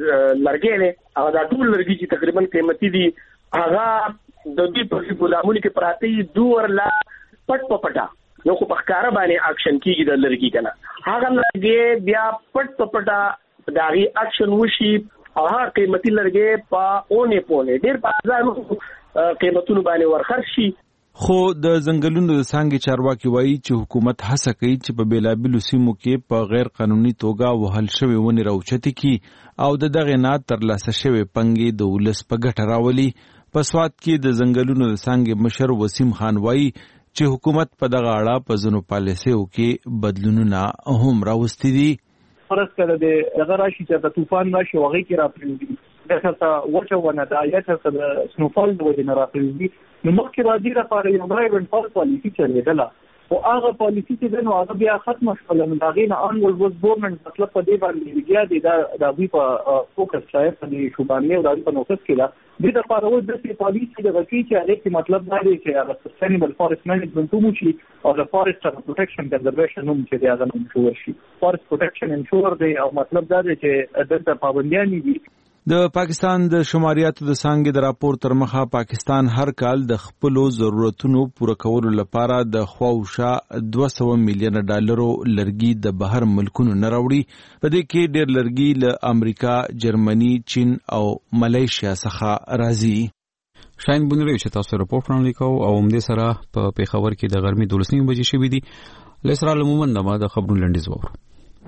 لرګي نه او دا ټول لرګي چې تقریبا قیمتي دي هغه د دې په ګلامونو کې پراته دوه لا پټ پټا نو خو په ښکارا باندې اکشن کیږي د لرګي کنه هغه لرګي بیا پټ پټا داغي اکشن وشي هغه قیمتي لرګي په اونې پونه ډېر بازارونو قیمتونو باندې ورخرج شي. خو د ځنګلونو د څانګې چارواکي وایي چې حکومت هڅه کوي چې په بیلابیلو سیمو کې په غیر قانوني توګه وهل شوی ونې راوچتې کړي او د دغه نه ترلاسه شوی پنګې د ولس په ګټه راولي. په سواد کې د ځنګلونو د څانګې مشر وسیم خان وایي چې حکومت په دغه اړه په ځینو پالیسیو کې بدلونونه هم راوستي دي. فرض کړه د هغه راشي چې د طوفان راشي وغه کې راپریږي د څه وچه ونه د آیت څخه د سنوفال د وجه نه راپریږي نو مخکې راځي لپاره یو ډرایو ان فال پالیسی چلیدله او هغه پالیسی چې نو هغه بیا ختم شول نو دا غینه ان ول وز ګورنمنت مطلب په دې باندې بیا د د وی په فوکس شاید په دې شو باندې او د په نوکس کې دا د لپاره و د پالیسی د غوښتي چې هغه کې مطلب دا دی چې هغه سستینبل فارست منیجمنت مو شي او د فارست پروټیکشن کنزرویشن هم چې دا غنوم شو شي. فارست پروټیکشن انشور دی او مطلب دا دی چې د پابندیان دي د پاکستان د شماریاتو د څانګې د راپور تر مخه پاکستان هر کال د خپلو ضرورتونو پوره کولو لپاره د خواوشا دوه سوه میلیونه ډالرو لرګي د بهر ملکونو نه راوړي. په دې کې ډېر لرګي له امریکا، جرمني، چین او ملیشیا څخه راځي. شاین بونری چې تاسو راپور وړاندې کوو او همدې سره په پیښور کې د غرمې دولس نیمې بجې شوې دي. لسرا لمومن دما د خبرونو لنډیز وورو.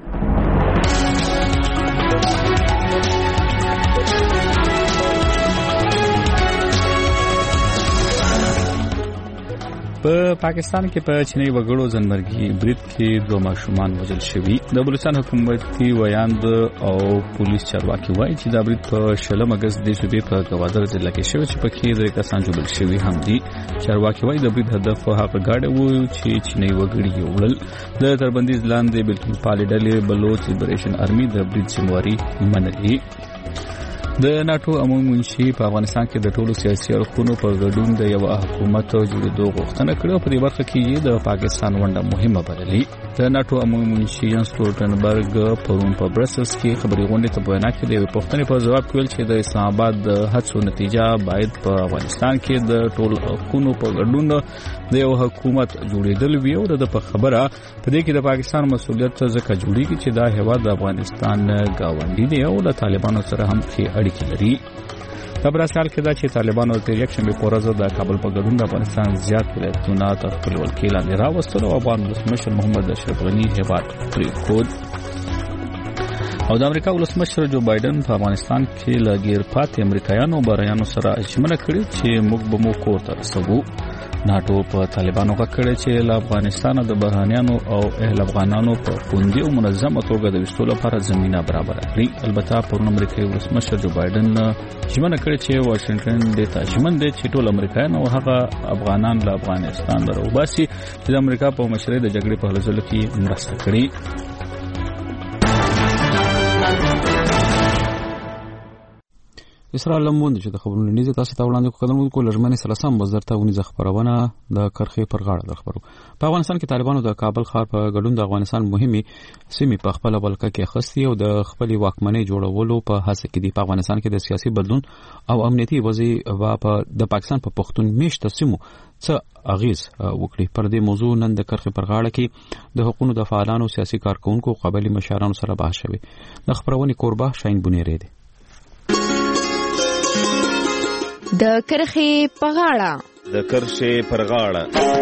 په پاکستان کې په چینی وګړو ځنمرګي برید کې دوه ماشومان وژل شوي. د بلوچستان حکومتي ویاند او پولیس چارواکي وایي چې دا برید په شلم اگست د صوبې په ګوادر ضلع کې شوی چې پکې درې کسان جوړل شوي هم دي. چارواکي وایي د برید هدف هغه ګاډي وو چې چینی وګړي یې وړل. د تربندیز لاندې بلکې پالي ډلې بلوچ لیبریشن آرمي د برید ذمہواري منلې. د ناتو عمومي منشي په افغانستان کې د ټولو سیاسي اړخونو په ګډون د یو حکومت جوړېدو غوښتنه کړې او په دې برخه کې یې د پاکستان ونډه مهمه بللې. د ناتو عمومي منشي جنس سټولټنبرګ پرون په برسلز کې خبري غونډې ته وینا کړې. د پوښتنې په جواب کې ویل چې د اسلام آباد د هڅو نتیجه باید په افغانستان کې د ټولو اړخونو په ګډون د یو حکومت جوړېدل وي او د په خبره په دې کې د پاکستان مسؤلیت ځکه جوړیږي چې دا هیواد د افغانستان ګاونډی دی او د طالبانو سره هم کې اړیکې لري. خبره سال کې دا چې طالبانو د یکشنبه په ورځ د کابل په ګډون د افغانستان زیات ولایتونه تر خپل ولکې لاندې راوستل او افغان ولسمشر محمد اشرف غني هیواد پرېښود. او د امریکا ولسمشر جو بایدن په افغانستان کې لګیر پاتې امریکایانو بریانو سره ژمنه کړې چې موږ به مو کور ته رسوو. ناتو په طالبانو غکړه چې له افغانستان د بهرانيانو او اهل افغانانو په خوندي او منظمه توګه د وستلو لپاره زمينه برابر کړي. البته پرون امریکایي ولسمشر جو بایدن ژمنه کړې چې واشنگټن د تاجمن د چټول امریکایان او هغه افغانان له افغانستان راوباسي چې د امریکا په مشرۍ د جګړې په حل کې مرسته کړي. اسرائیل لمونځ چې د خبرونو لنډیز تاسو ته وړاندې کوم کو لړمنې سره سم وزارت ونی خبرونه د کرخې پر غاړه د خبرو. په افغانستان کې طالبانو د کابل ښار په ګډون د افغانستان مهمه سیمې په خپل ولکه کې خستي او د خپل واکمنۍ جوړولو په هڅه کې دي. په افغانستان کې د سیاسي بدلون او امنیتي وضعیت په د پاکستان په پښتون میشته سیمو څه اغیز وکړي. پر دې موضوع نن د کرخې پر غاړه کې د حقوقو د فعالانو، سیاسي کارکونکو، قبایلی مشرانو سره بحث شوی. د خبرونې کوربه شاین بونیری دی. د کرخې په غاړه د کرخې پر غاړه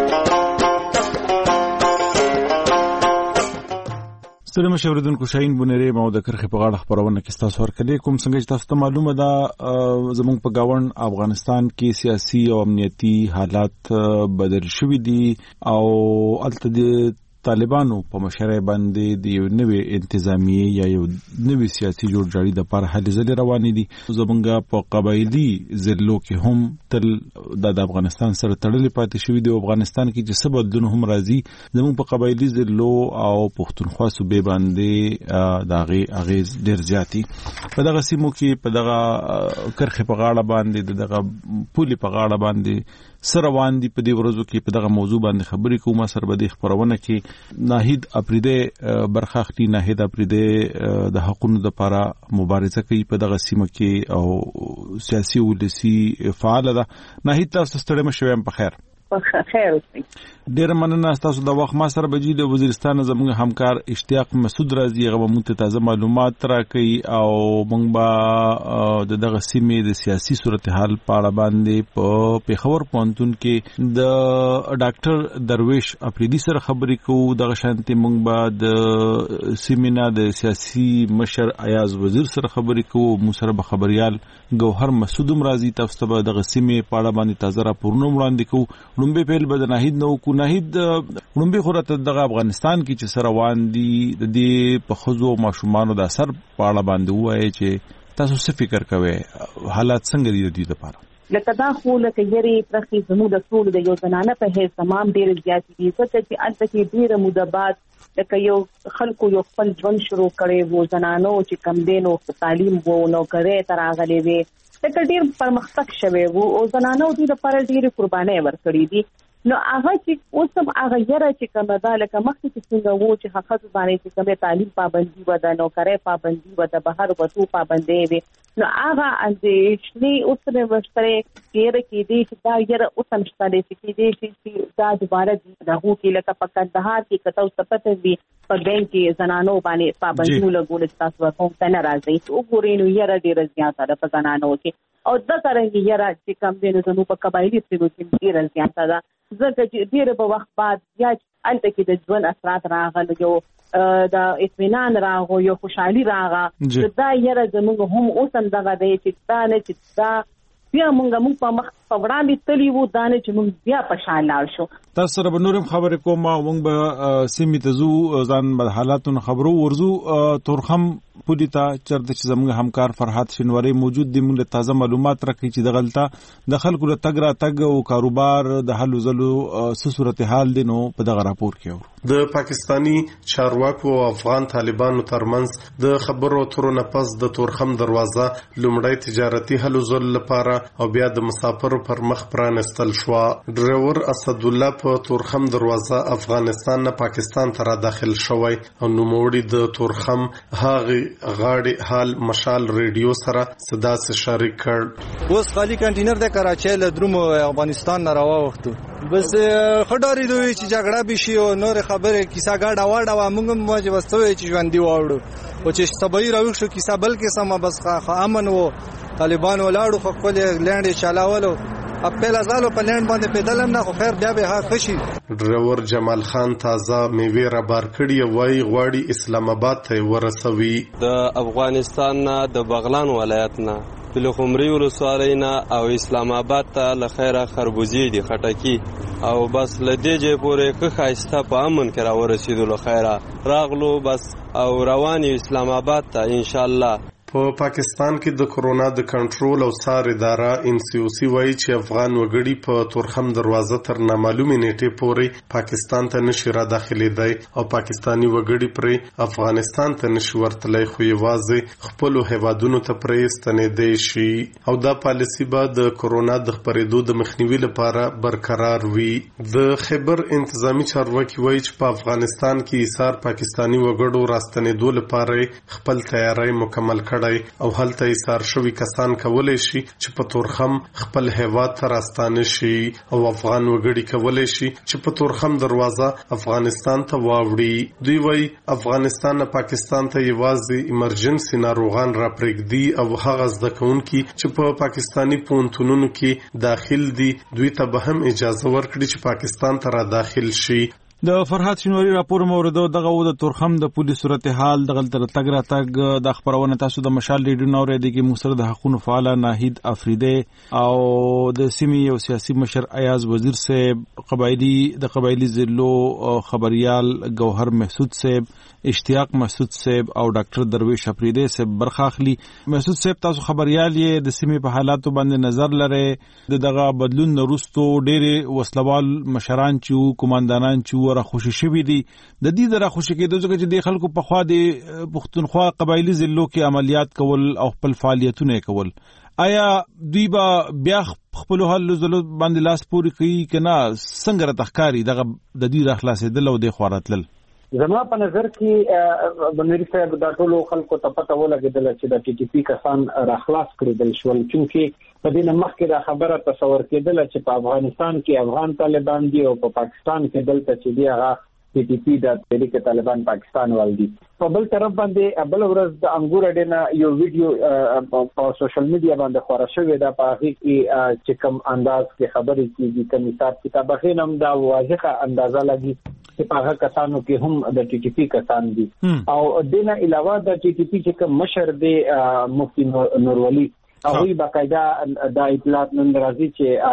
ستړي مشوردونکو شاین بونری مو د کرخې په غاړه خبرونه کې تاسو ورکړي. کوم څنګه چې تاسو ته معلومه ده زموږ په گاوند افغانستان کې سیاسي او امنیتي حالات بدل شوي دي او الته د طالبانو په مشرۍ باندې د یو نوې انتظامی یا یو نوې سیاسي جوړجاړي د پر حل ځلې روانې دي. زمونږ په قبایلی ضلعو کې هم تل د افغانستان سره تړلې پاتې شوې دي. افغانستان کې چې څه بدلون هم راځي زمونږ په قبایلی ضلعو او پښتونخوا صوبې باندې د هغې اغیز ډېر زیاتي. په دغه سیمو کې په دغه کرخې په غاړه باندې دغه پولې په غاړه باندې سره روان دي. په دې ورځو کې په دغه موضوع باندې خبرې کوم. سره به د خبرونه کې ناهید اپریده برخه اخلي. ناهید اپریده د حقوقو لپاره مبارزه کوي په دغه سیمه کې او سیاسي ولسی فعال ده. ناهید تاسو ستړي مشوي په خیر خیر اوسئ. ډیر مننه تاسو د وخت ما سره بجې د وزیرستان زموږ همکار اشتیاق مسعود رازي هغه مونږ ته تازه معلومات راکړي او موږ به د دغه سیمې د سیاسي صورتحال په اړه باندې په پیښور پوهنتون کې د ډاکټر درویش اپریدي سره خبرې کوو. دغه شانتي موږ به د سیمې نه د سیاسي مشر ایاز وزیر سره خبرې کوو. موږ سره به خبريال ګوهر مسعود رازي تاسو ته دغه سیمې په اړه باندې تازه راپورونه وړاندې کوو. لومبه پیل به د ناهید نو کو ناهید لومبه خورته دغه افغانستان کې چې سره روان دي د دې په خزو ماشومان د اثر په اړه باندې وایي چې تاسو څه فکر کوئ حالات څنګه دي د دې لپاره؟ لکه دا خو لکه یری پرخي زموږ د ټول د یو زنانه په هیڅ تمام ډیر زیات دي ځکه چې البته کې ډیر موده بعد لکه یو خلکو یو خپل ژوند شروع کړي وو. زنانو چې کم دینو تعلیم وو نو کړي تر هغه لوي لکه ډیر پرمختګ شوی وو او زنانو دې لپاره ډیر قربانۍ ورکړې دي. نو هغه چې اوس هم هغه یره چې کومه ده لکه مخکې چې څنګه وو چې حقیقت باندې چې کومه تعلیم پابندي وده نو کرے پابندي وده بهر وته پابندي وي نو هغه اندېشنې اوس نه مشتري کېره کې دي چې دا یره اوس هم شته چې دي چې دا دوباره دغه کې لکه په کندهار کې کتو سپته وي په بانک کې زنانو باندې پابندي ولګول تاسو کوم څه ناراضي او ګورینو یره ډیر زیاته ده په زنانو کې او د ترنګ یره چې کم دي نو په قبایلی سیمو کې ډیر زیاته ده ځکه چې ډیر په وخت بعد یا الته کې د ژوند اثرات راغلي یو د اطمینان راغو یو خوشحالي راغله دا یره زموږ هم اوس هم دغه دی چې دا نه چې دا بیا مونږه مونږ په مخ په وړاندې تللی وو دا نه چې مونږ بیا په شان لاړ شو. تاسو سره به نورم خبرې کوم مونږ به سیمې ته ځو ځان به حالاتونو خبرو ورزو تورخم پولی ته چرته چې زموږ همکار فرحات شنواری موجود دی مونږ تازه معلومات راکړي چې د غلطه د خلکو له تګ را تګ او کاروبار د حل زلو څه صورتحال دی نو په دغه راپور کې د پاکستانی چارواکو او افغان طالبانو ترمنځ د خبرو اترو نه پس د تورخم دروازه لومړی تجارتي حل زل لپاره او بیا د مسافرو پر مخ پرانستل شو. ډرایور اسد الله په تورخم دروازه افغانستان نه پاکستان ته را داخل شوی او نوموړي د تورخم هغه غاړي حال مشال ریډیو سره صدا سره شریک کړ. اوس خالی کنټینر د کراچۍ له درومو افغانستان نه راووختو بس خډاري دوی چې جګړه بشي او نور خبره کیسه گاډه واډه و موږ موجه واستوي چې ژوند دی واړو او چې سبای راوښ شو کیسه بلکې سم بس خا امن وو طالبان ولاړو خو خپل لنډ چلاولو خپل ازالو په لنډ باندې پیدلم نه خو خیر بیا به ها خشي. ډرایور جمال خان تازه میوه را بار کړی وای غواړي اسلام آباد ته ورسوي. د افغانستان نه د بغلان ولایت نه پلخمری ولسوالینا او اسلام آباد ته لخيره خربوزي دي خټکی او بس لدې جې پورې که خاصه په امن کې را ورسېدو لخيره راغلو بس او رواني اسلام آباد ته ان شاء الله. په پاکستان کې د کرونا د کنټرول او څار اداره ان سی او سی وایي چې افغان وګړي په تورخم دروازه تر نامعلومې نیټې پورې پاکستان ته نشي را داخلېدای او پاکستانی وګړي پرې افغانستان ته نشي ورتلای خو یوازې خپل هیوادونو ته پرې ستنېدای شي او دا پالیسی به د کرونا د خپرېدو د مخنیوي لپاره برقرار وي. د خیبر انتظامی چارواکي وایي چې په افغانستان کې ایثار پاکستانی وګړو راستنېدو لپاره خپل تیاری مکمل کړ او هلته ایثار شوی کسان کولای شي چې په تورخم خپل هیواد ته راستانه شي او افغان وګړي کولای شي چې په تورخم دروازه افغانستان ته واوړي. دوی وایي افغانستان نه پاکستان ته یوازې ایمرجنسي ناروغان را پرېږدي او هغه زده کوونکي چې په پاکستانی پوهنتونونو کې داخل دي دوی ته به هم اجازه ورکړي چې پاکستان ته را داخل شي. د فرحات شنواری راپور موردو دغه و د تورخم د پولیس صورتحال د غلطر تګ را تګ د خبرونه تاسو د مشال ریډیو نو ریډي کې مصر د حقوقو فعال ناهید افریدی او د سیمې یو سیاسي مشر ایاز وزیر صاحب قبایلی د قبایلی ضلعو خبريال گوهر محسود صاحب اشتیاق محسود صاحب او ډاکټر درویش افریدی صاحب برخه اخلي. محسود صاحب تاسو خبريال یې د سیمې په حالاتو باندې نظر لري دغه بدلون وروسته ډېر وسلوال مشران چې کوماندانان چې ورا خوشی شوی دي د دې درا خوشی کېدو ځکه چې د خلکو په خوا د پښتونخوا قبایلی ضلعو کې عملیات کول او خپل فعالیتونه کول آیا دوی به بیا خپل حل زلو باندې لاس پوری کوي کنه څنګه را تخکاری دغه د دې را خلاصېدل او د خوارتل؟ زما په نظر کې بنری صاحب د ټولو خلکو ته پته ولګېدل چې د ټي ټي پی کسان را خلاص کړل شول چې په دې نه مخکې دا خبره تصور کېدل چې په افغانستان کې افغان طالبان دي او په پاکستان کې دلته چې دی هغه ټي ټي پی د تحریک طالبان پاکستان والدي. په بل طرف باندې بل ورځ د انګور اډینا یو ویډیو په سوشل میډیا باندې خبره شوې ده په هغه کې چې کوم انداز کې خبرې کیږي کوم حساب کتاب غینم دا واضحه اندازه لګي چې په هغه کسانو کې هم د ټي ټي پی کسان دي او دینه علاوه د ټي ټي پی چې کوم مشر دی مفتی نورولي هغه باقاعده د اطلاعات نن راځي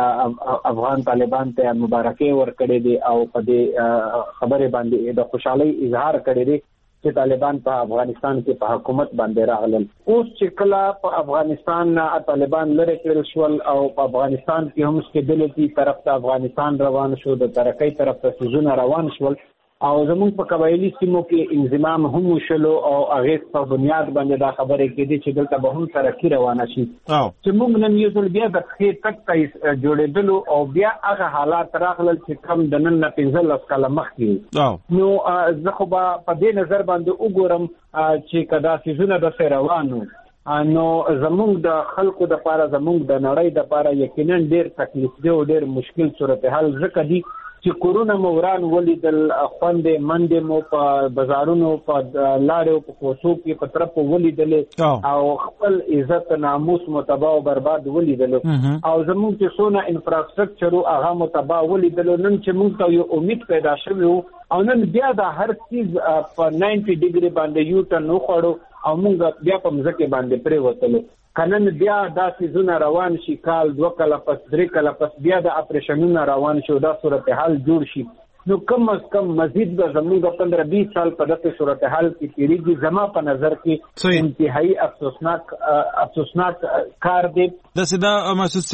چې افغان طالبان ته مبارکي ورکړي دي او په دې خبره باندې د خوشحالي اظهار کړي دي چې طالبان په افغانستان کې په حکومت باندې راغلل. اوس چې کله په افغانستان نه طالبان لری کړل شول او په افغانستان کې هم سټیبلیټي طرف ته افغانستان روان شو د ترقۍ طرف ته سوزونه روان شول او زموږ په قبایلی سیمو کې انضمام هم وشلو او هغه په بنیاد باندې دا خبره کېدی چې دلته به هم ترقی روانه شي چې موږ نن یو ځل بیا د خې تک ته جوړېدلو او بیا هغه حالات راغلل چې کم د نن نه پنځلس کاله مخکې نو زه خو به په دې نظر باندې وګورم چې کدا سيزونه د روانو نو زموږ د خلکو د لپاره زموږ د نړۍ د لپاره یقینا ډېر تکلیف دی او ډېر مشکل صورتحال ځکه دی چې کورونا موران ولیدل خوندې منډې مو په بازارونو په لاړو په کوڅو کې په طرف ولیدل او خپل عزت ناموس متباع او برباد ولیدل او زموږ چې څونه انفراستراکچر هغه متباع ولیدل نن چې موږ ته یو امید پیدا شوی او نن بیا د هر چیز په نوي ډیګري باندې یو ټن وخړو او موږ بیا په مځکه باندې پرې وتلو کنن بیا دا سيزونه روان شي کال دوه کاله پس درې کاله پس بیا د اپریشنونو روان شو دا صورتحال جوړ شي نو کم از کم مزید به زموږ پندرہ بیس سال په دغه صورتحال کې تیریږي زما په نظر کې انتهایی افسوسناک افسوسناک کار دی د سیدا مسعود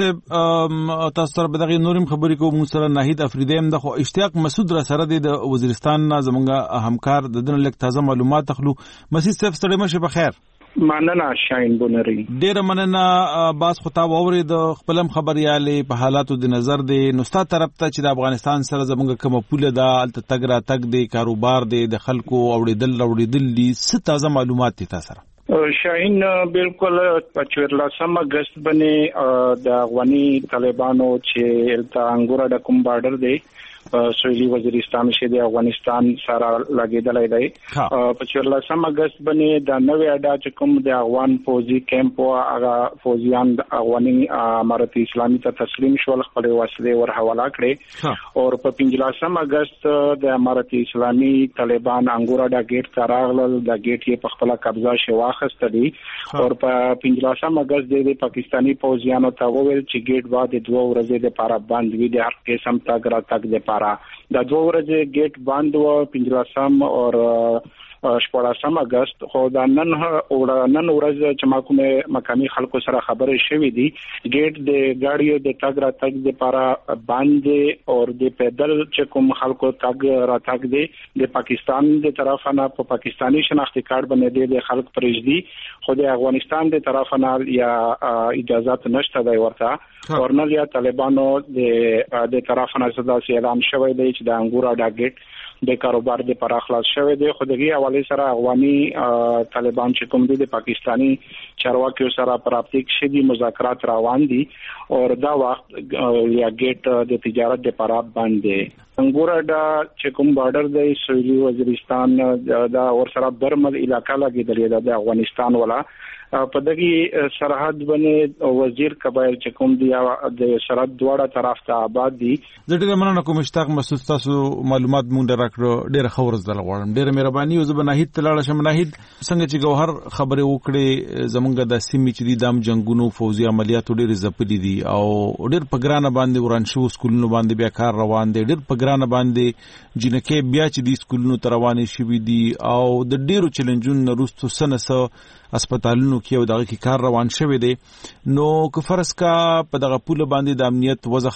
صاحب تاسو سره به دغه نورم خبرې کوم سره ناهید افریدی هم د خو اشتیاق مسعود را سره د وزیرستان نه زمونږ همکار د دن لک تازه معلومات تخلو مسعود صاحب ستړي مشه بخیر مننه شاین بونری ډیر مننه باز خطاب اوري د خپلم خبريالي په حالاتو د نظر دی نو ستاسو طرف ته چې د افغانستان سره زمونږ کوم پوله دا الته تګ را تګ دی کاروبار دی د خلکو اوریدل اوریدل دي ست تازه معلومات دي تاسو سره شاین بالکل په چورلسم اگست باندې د افغاني طالبانو چې الته انګور د کوم بارډر دی سویلی وزیرستان چې د افغانستان سره لګیدلای دی په چورلسم اگست باندې د نوې اډا چې کوم د افغان فوجي کیمپ او هغه فوجیان د افغاني امارت اسلامي ته تسلیم شول خپل وسلې ور حواله کړې او په پنځلسم اگست د امارت اسلامي طالبان انګور اډا گیټ ته راغلل د گیټ یې په خپل قبضه شو واخست دي او په پنځلسم اگست د پاکستانی فوجیانو ته وویل چې گیټ باندې دوه ورځې د پاره باندې وي د هر قسم تاګ را تاګ د دا دوه ورځې گیټ بند و پنځلسم او شپږم اگست خو دا نن او نن ورځ چې ما کومه مقامي خلکو سره خبرې شوې دي گیټ د ګاډیو د تاګ را تاګ د لپاره باندې او د پیدل چې کوم خلکو تاګ را تاګ دي د پاکستان د طرفه نه په پاکستانی شناختی کارت باندې د خلک پرېږدي خو د افغانستان د طرفه نه یا اجازه نشته دی ورته ورنل یا طالبانو د د طرفه نه صدا اعلان شوی دی چې د انګور اډا گیټ د کاروبار د پر اخلاص شوی دی خو دغه حواله سره افغاني طالبان چې کوم دي د پاکستانی چارواکیو سره پراپتیک شدي مذاکرات روان دي او دا وخت یا گیټ د تجارت د پر باندې انګور اډا چې کوم بارډر دی سویلی وزیرستان دا ور سره برمل علاقہ لګیدلې د افغانستان ولا په دغه سرحد باندې وزیر قبایل چې کوم دی د سرحد دواړه طرف ته آباد دي د ډېر مننه کوم اشتاق مسعود تاسو معلومات مونږ راکړو ډېر خبر زده غواړم ډېر مهرباني او زبناهید تلاړه شمناهید څنګه چې گوهر خبره وکړي زمونږ د سیمې چې د دام جنگونو فوزي عملیاتو ډېر زپلي دي او ډېر پګرانه باندې وران شو سکولونو باندې بیا کار روان دي ډېر پګرانه باندې جنکه بیا چې د سکولونو تروانې شوې دي او د ډېرو چیلنجونو وروسته سنسه هسپتالونو کې او دغه کې کار روان شوی دی نو که فرض کا په دغه پوله باندې د امنیت وضع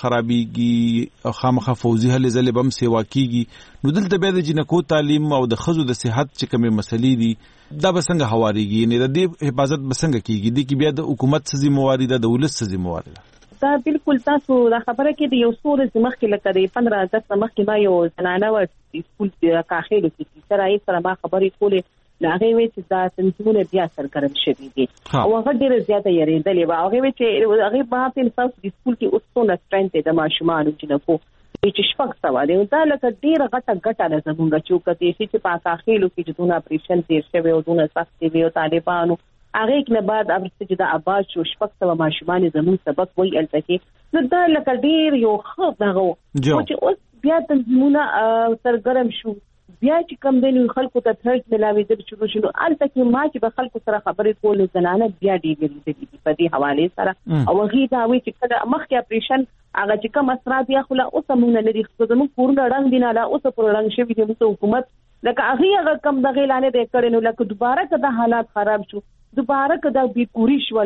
خرابېږي خامخا فوزي هلې ځلې بم سیوا کیږي نو دلته بیا د جنکو تعلیم او د خزو د صحت چې کومې مسلې دي دا به څنګه هواريږي نه د دې حفاظت به څنګه کیږي د کې بیا د حکومت څخه ذمہواری ده د ولس څخه ذمہواری ده دا بالکل تاسو دا خبره کې د یو څور مخکې لکه د پندرہ اگست مخکې ما یو زنانه و سکول کاخېلو کې سره یې سره ما خبرې کولې هغه وی چې دا تنظیمونه بیا سرګرم شوي دي او هغه ډیره زیاته یریدلې و هغه وی چې هغه په خپل تاسو د سکول کې اوسونه سترنټ د ماشومان جنکو چې شپږ سوه دی دا لکه ډیره غټه غټه ده زموږ چې کته چې په کاخېلو کې چې دونه اپریشن تیر شوی او دونه سخت دی او طالبانو هغه کې بعد ابرسته چې د آباد شو شپږ سوه ماشومان زموږ سبق وای الته نو دا لکه ډیر یو خو دغه چې اوس بیا تنظیمونه سرګرم شو بیا چې کوم د خلکو ته ترڅ ملاوي د شروع شنو الته کې ما چې به خلکو سره خبرې کول زنانه بیا ډیګري دي په دې حواله سره او هغه دا وی چې کله مخکې اپریشن هغه چې کوم اثرات یا خلا اوس موږ نه لري خو زموږ پورن رنگ دینه لا اوس پر رنگ شوی د حکومت لکه هغه کم د غیلانه د کړي نو لکه دوباره کده حالات خراب شو دوباره کده بي پوری شولا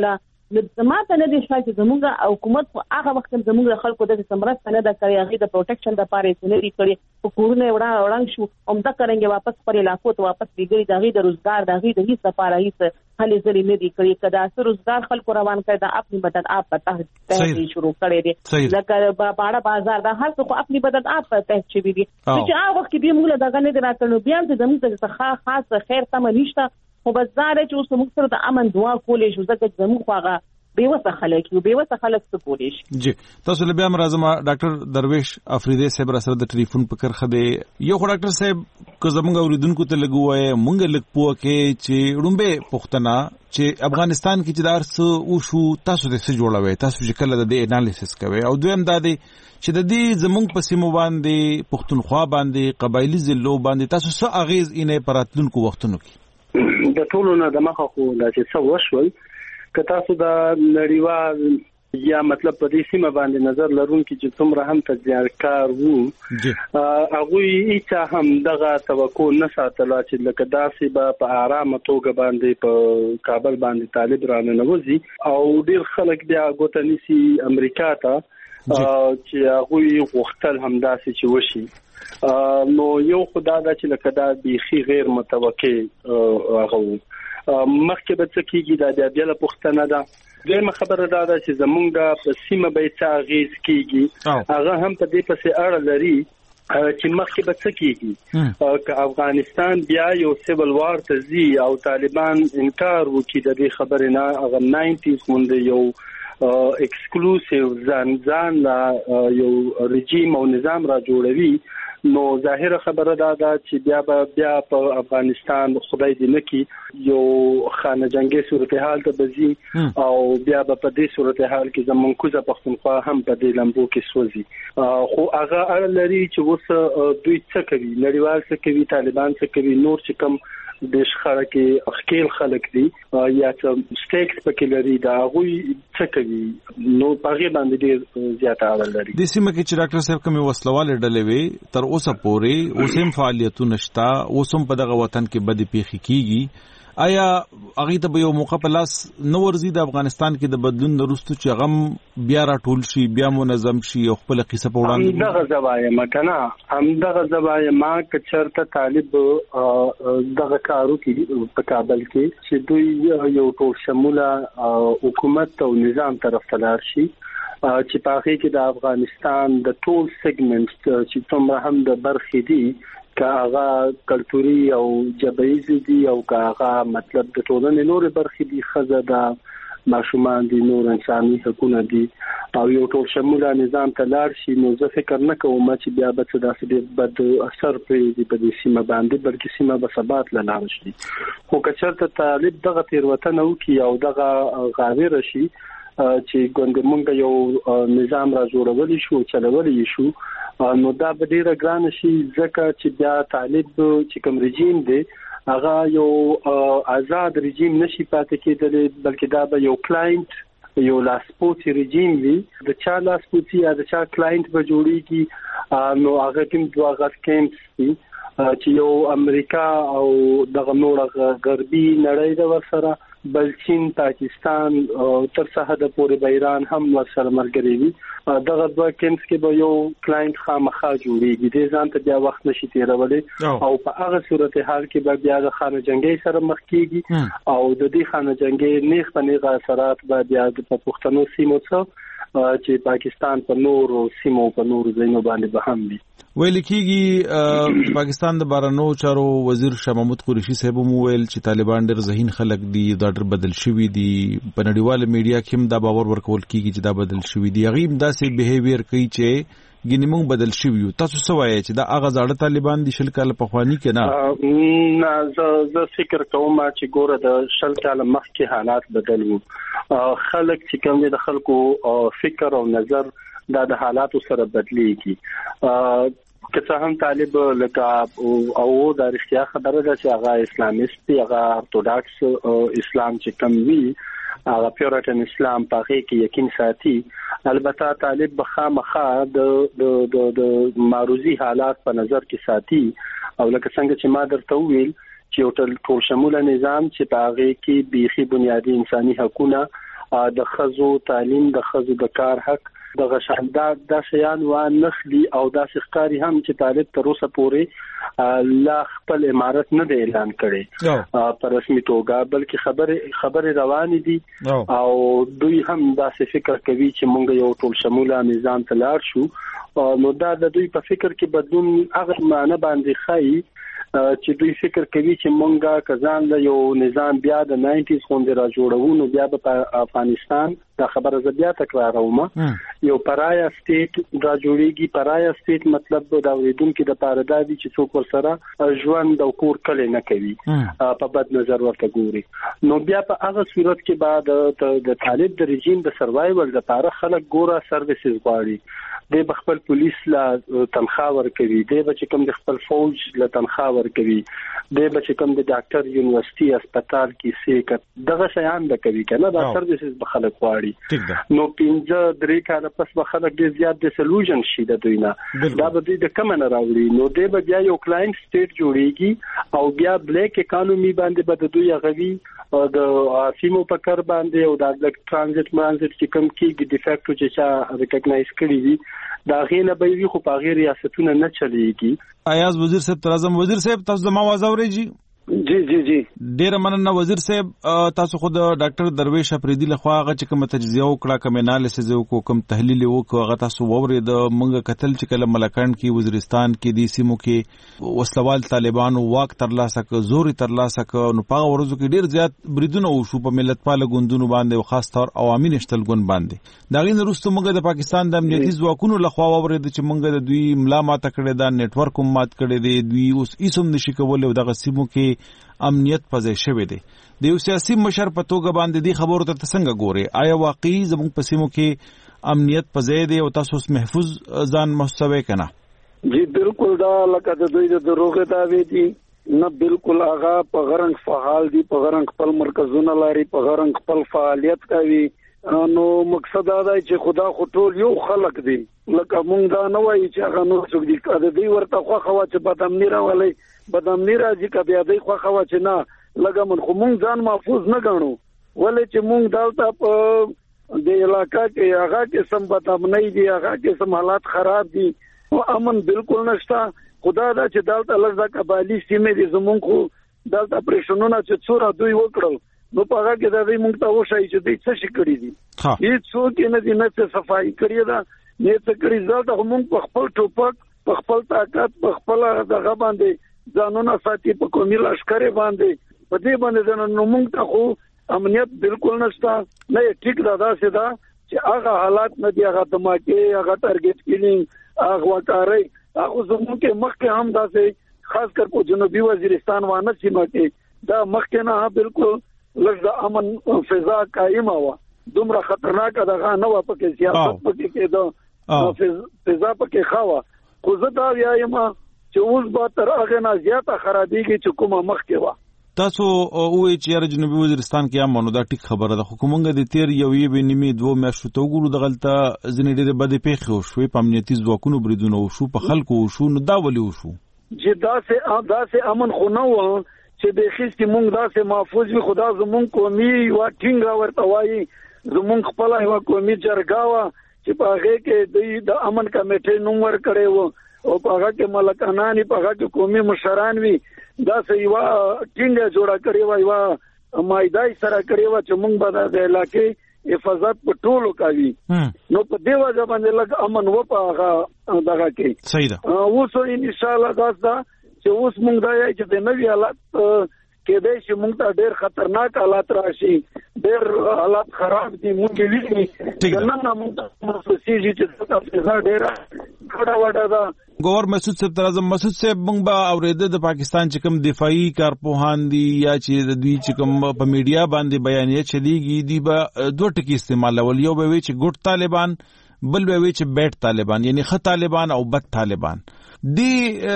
زما ته نه دي چې زموږ حکومت خو هغه وخت زموږ خلکو د سمرست نه د کړی هغه د پروټیکشن د پاره نه دي کړی په کورونه وړا وړاند شو هم دا کوي واپس پر علاقو ته واپس دیګي دغه د روزګار دغه د هیڅ لپاره هیڅ حل زری نه دي کړی کدا سر روزګار خلکو روان کړي دا خپل بدن آپ پته ته شروع کړي دي لکه باړه بازار دا هر څه خپل بدن آپ پته چې دي چې هغه وخت به موږ دغه نه دراتلو بیا د زموږ څخه خاص خیر تم نشته خو بس زاره چې اوس موږ سره د امن دعا کولې شو ځکه زموږ خواغه بیوسه خلک یو بیوسه خلک څه کولې شي جی تاسو له بیا مرزم ډاکټر درویش افریدی صاحب را سره د ټلیفون په کرخه دی یو ډاکټر صاحب که زمونږ اوریدونکو ته لګوي مونږ لګ پوه کې چې رومبه پښتنه چې افغانستان کې چې دارس او شو تاسو د څه جوړوي تاسو چې کله د انالیسس کوي او دویم دا دی چې د دې زمونږ په سیمو باندې پښتونخوا باندې قبایلی ضلعو باندې تاسو څه اغیز اینې پراتلونکو وختونو کې د ټولو نه د مخه خو دا چې څه وشول که تاسو د نړیوال یا مطلب په دې سیمه باندې نظر لرونکي چې څومره هم تجارتکار وو هغه هیڅ هم دغه توقع نه ساتله چې لکه داسې به په آرامه توګه باندې په کابل باندې طالب رانه نوځي او ډیر خلک بیا غوتنی سي امریکا ته چې هغه وختل هم داسې چې وشي نو یو خدای دا چې لکه دا بيخي غیر متوقع هغه مخکې به څه کېږي دا بیا له پښتنه ده دغه خبره دا ده چې زمونږ په سیمه به څه غیز کېږي هغه هم په دې پسې اړه لري چې مخکې به څه کېږي که افغانستان بیا یو سیول وار ته ځي او طالبان انکار وکړي د دې خبرې نه هغه ناینټیز مونږ یو ایکسکلوسیو ځان ځان یو رژیم او نظام را جوړوي نو ظاهره خبره دا ده چې بیا به بیا په افغانستان خدای دې نه کړي یو خانه جنگي صورتحال ته بځي او بیا به په دې صورتحال کې زمونږ کوزه پښتونخوا هم په دې لمبو کې سوځي خو هغه اړ لري چې اوس دوی څه کوي نړیوال څه کوي طالبان څه کوي نور چې کوم د شخړه کې خپل خلک دي یا چې سټیکس پکې لري دا غوي څه کوي نو پاغي باندې ډیر زیاته اړه لري د سیمه کې چې ډاکټر صاحب کومه وسلواله ډلې وي تر اوسه پورې اوسم فعالیتونه شته اوسم په دغه وطن کې بدی پیخي کیږي آیا هغه ته به یو موقع په لاس نو ورزي د افغانستان کې د بدلون وروسته چې غم بیا راټول شي بیا منظم شي او خپل قصه په وړاندې دغه زوایا مکنه هم دغه زوایا ما کچرته طالب دغه کارو کې په کابل کې چې دوی یو ټول شموله حکومت او نظام طرف ته لاړ شي چې په هغه کې د افغانستان د ټول سیګمنټ چې څومره هم د برخې دي که هغه کلتوري او جبهیز دي او که هغه مطلب د ټولنې نور برخې دي خزه د ماشومان دي نور انساني حقوقونه دي او یو ټول شموله نظام ته لاړ شي نو زه فکر نه کوم چې بیا به څه داسې بد اثر پرې په دې سیمه باندې بلکې سیمه به ثبات لاله شي خو که چېرته طالب دغه تیروتنه وکړي او دغه غاویر شي چې ګوند مونږ یو نظام را جوړولی شو چلولی شو نو دا به ډیره ګران شي ځکه چې بیا طالب چې کوم رژیم دی هغه یو آزاد رژیم نشي پاتې کېدلی بلکې دا به یو کلاینټ یو لاسپوتی رژیم وي د چا لاسپوتی یا د چا کلاینټ به جوړیږي نو هغه کوم دوه غټ کیمپس دي چې یو امریکا او دغه نور غربي نړۍ د ورسره بل چین پاکستان تر څه د پورې به ایران هم ورسره مرګري وي دغه دوه کیمپس کې به یو کلاینټ خامخا جوړیږي د ځان ته بیا وخت نشي تیرولای او په هغه صورتحال کې به بیا د خانه جنگي سره مخ کیږي او د دې خانه جنگي نیغ په نیغه اثرات به بیا د پښتنو سیمو څخه چې پاکستان په نور او سیمو په نور ځایونو باندې به هم وي ویل کېږي پاکستان د بهرنیو چارو وزیر شاه محمود قریشي صاحب مو ویل چې طالبان ډېر ذهین خلک دي دا ډېر بدل شوي دي په نړیواله میډیا کې هم دا باور ورکول کېږي چې دا بدل شوي دي هغه هم داسې بیهیویر کوي چې ګینې موږ بدل شوي یو تاسو څه وایي چې دا هغه زاړه طالبان دي شل کاله پخواني کې نه نه زه زه فکر کوم چې ګوره د شل کاله مخکې حالات بدل وو خلک چې کوم د خلکو فکر او نظر دا د حالاتو سره بدلېږي که څه هم طالب لکه او د رښتیا خبره ده چې هغه اسلامیست دی هغه ارتوداکس اسلام چې کوم وی هغه پیورټن اسلام په هغه کې یقین ساتي البته طالب بخامخه د د د معروضي حالات په نظر کې ساتي او لکه څنګه چې ما درته ویل چې یو ټول شموله نظام چې په هغه کې بيخي بنیادی انساني حقوقونه د خزو تعلیم د خزو د کار حق د غشاندات د شیان و نخلی او د شخکاری هم چې طالب تر اوسه پورې لا خپل امارت نه دی اعلان کړي په رسمي توګه بلکې خبره خبره روانې دي او دوی هم دا څه فکر کوي چې موږ یو ټول شموله نظام تلار شو نو دا د دوی په فکر کې بدلون هغه معنی باندې خایي چې دوی فکر کوي چې مونږه کزان له یو نظام بیا د ناینټیز خوندې را جوړو نو بیا په افغانستان دا خبره ز بیا تکراروم یو پرایا سټیټ را جوړیږي پرایا سټیټ مطلب دا وریدونکو د پاره دا دي چې څوک ورسره ژوند او کور کله نه کوي په بد نظر ورته ګوري نو بیا په هغه صورت کې بعد د طالب د رژیم د سروایول لپاره خلک ګوره سرویسز غواړي د خپل پولیس لا تنخواه ورکوي د بچ کوم د خپل فوج لا تنخواه ورکوي د بچ کوم د ډاکټر یونیورسيټي هسپتال کې سیکټ دغه شیان د کوي کنه دا سرویسز به خلک غواړي نو پنځه درې کاله پس به خلک ډیر زیات د سولوشن شي د دوی نه دا به د کوم نه راوړي نو د بیا یو کلاینټ سټیټ جوړیږي او بیا بلیک اکانومي باندې به د دوی غوي او د سیمو په کار باندې او د ترانزیت مانزیت چې کوم کې د ډیفیکټو چې چا ریکګنایز کړی دي دا غینه به وی خو په غیر ریاستونه نه چلیږي ایاز وزیر صاحب ترازم وزیر صاحب تاسو د ما आवाज اورئ جی جی جی ډیر مننه وزیر صاحب تاسو خو د ډاکټر درویش افریدي لخوا هغه چې کوم تجزیه وکړه کوم انالیسز وکړو کوم تحلیل وکړو هغه تاسو ووري د منګه قتل چې کله ملکند کې وزیرستان کې د سیمو کې وسلوال طالبانو واک ترلاسه ک زوري ترلاسه ک نو په ورځو کې ډیر زیات بریدونه وشو په ملت پال غوندونو باندې او خاص طور عوامي نشټلګون باندې دا غین وروسته موږ د پاکستان د امنیتي ځواکونو لخوا ووري چې موږ د دوی ملا ماته کړی دا نتورک هم مات کړی دی دوی اوس ایسوم نشي کولای دغه سیمو کې امنیت پځای شوی دی د یو سیاسي مشر په توګه باندې دی خبرو ته څنګه ګوري آیا واقعي زموږ په سیمو کې امنیت پځای دی او تاسو محفوظ ځان محسوبه کنا جی بالکل دا لکه د دوی د دروغه داوی دي نه بالکل هغه په غرنګ فعال دي په غرنګ خپل مرکزونه لري په غرنګ خپل فعالیت کوي نو مقصد دا دی چې خدا خو ټول یو خلق دي لکه مونږ دا نه وایي چې هغه نور څوک دي کله دوی ورته خو خوا چې بدامنی راولي بدامنی راځي کبه دوی خو خوا چې نه لګه من خو مونږ ځان محفوظ نه ګڼو ولې چې مونږ دالته په د علاقې کې هغه کې سم بدامنی دي هغه کې سم حالات خراب دي او امن بالکل نشته خدا دا چې دالته لږه قبایلی سیمې دي زمونږ خو دالته پرېشنونه چې څوره دوی وکړل نو په هغه کې دا دوی مونږ ته وشي چې دوی څه شي کړی دي هیڅ څوک نه دي نه څه صفایي کړی دا نه څه کړی ځکه مونږ په خپل ټوپک په خپل طاقت په خپل دغه باندې ځانونه ساتي په کومي لشکره باندې په دې باندې نو موږ ته خو امنیت بالکل نشته نه ټیک دا داسې دا چې هغه حالات نه دی هغه دماکې هغه ټارګټ کیلینګ هغه وکاري هغه زموږ کې مخکې هم داسې خاص کر په جنوبي وزیرستان وانه سیمه کې دا مخکې نه بالکل لږه امن فضا قائمه و دومره خطرناک دغه نه و پکې سیاست پکې کېده فضا پکې خاوه خو زه دا وایم چې اوس به تر هغه نه زیاته خرابېږي چې کومه مخکې وه تاسو وایي چې یاره جنوبي وزیرستان کې امنو دا ټیک خبره ده خو کومنګ د تیر یو یې به نیمه دوه میاشتو ته وګورو دغلته ځینې ډېرې بدې پیښې وشوې په امنیتي ځواکونو بریدونه وشو په خلکو وشو نو دا ولې وشو چې داسې داسې امن خو نه و چې د خېستې مونږ داسې محفوظ وي خدا زمونږ قومي یوه ټینګه ورته وایي زمونږ خپله یوه قومي جرګه وه چې په هغې کې دوی د امن کمیټۍ نوم ورکړی و او په هغه کې ملکانان په هغه کې قومي مشران وي دا سه یو ټینګه جوړه کړې و یو مایدای سره کړې و چې موږ به د علاقې حفاظت په ټولو کوي نو په دې وجه باندې لږ امن و په هغه دغه کې صحیح ده اوس ان شاء الله دا چې اوس موږ دا یې چې د نوې حالت کې دې چې موږ ته ډېر خطرناک حالات راشي ډېر حالات خراب دي موږ ویني نن نه موږ تاسو سيږي چې تاسو ډېر کړه وډه دا ګور مسعود صاحب ترازم مسعود صاحب موږ به اورېده د پاکستان چې کوم دفاعي کارپوهان دي یا چې د دوی چې کوم په میډیا باندې بیانیه چلیږي دی به دوه ټکي استعمالول یو به وي چې ګډ طالبان بل به وي چې بیٹ طالبان یعنی خ طالبان او بد طالبان دی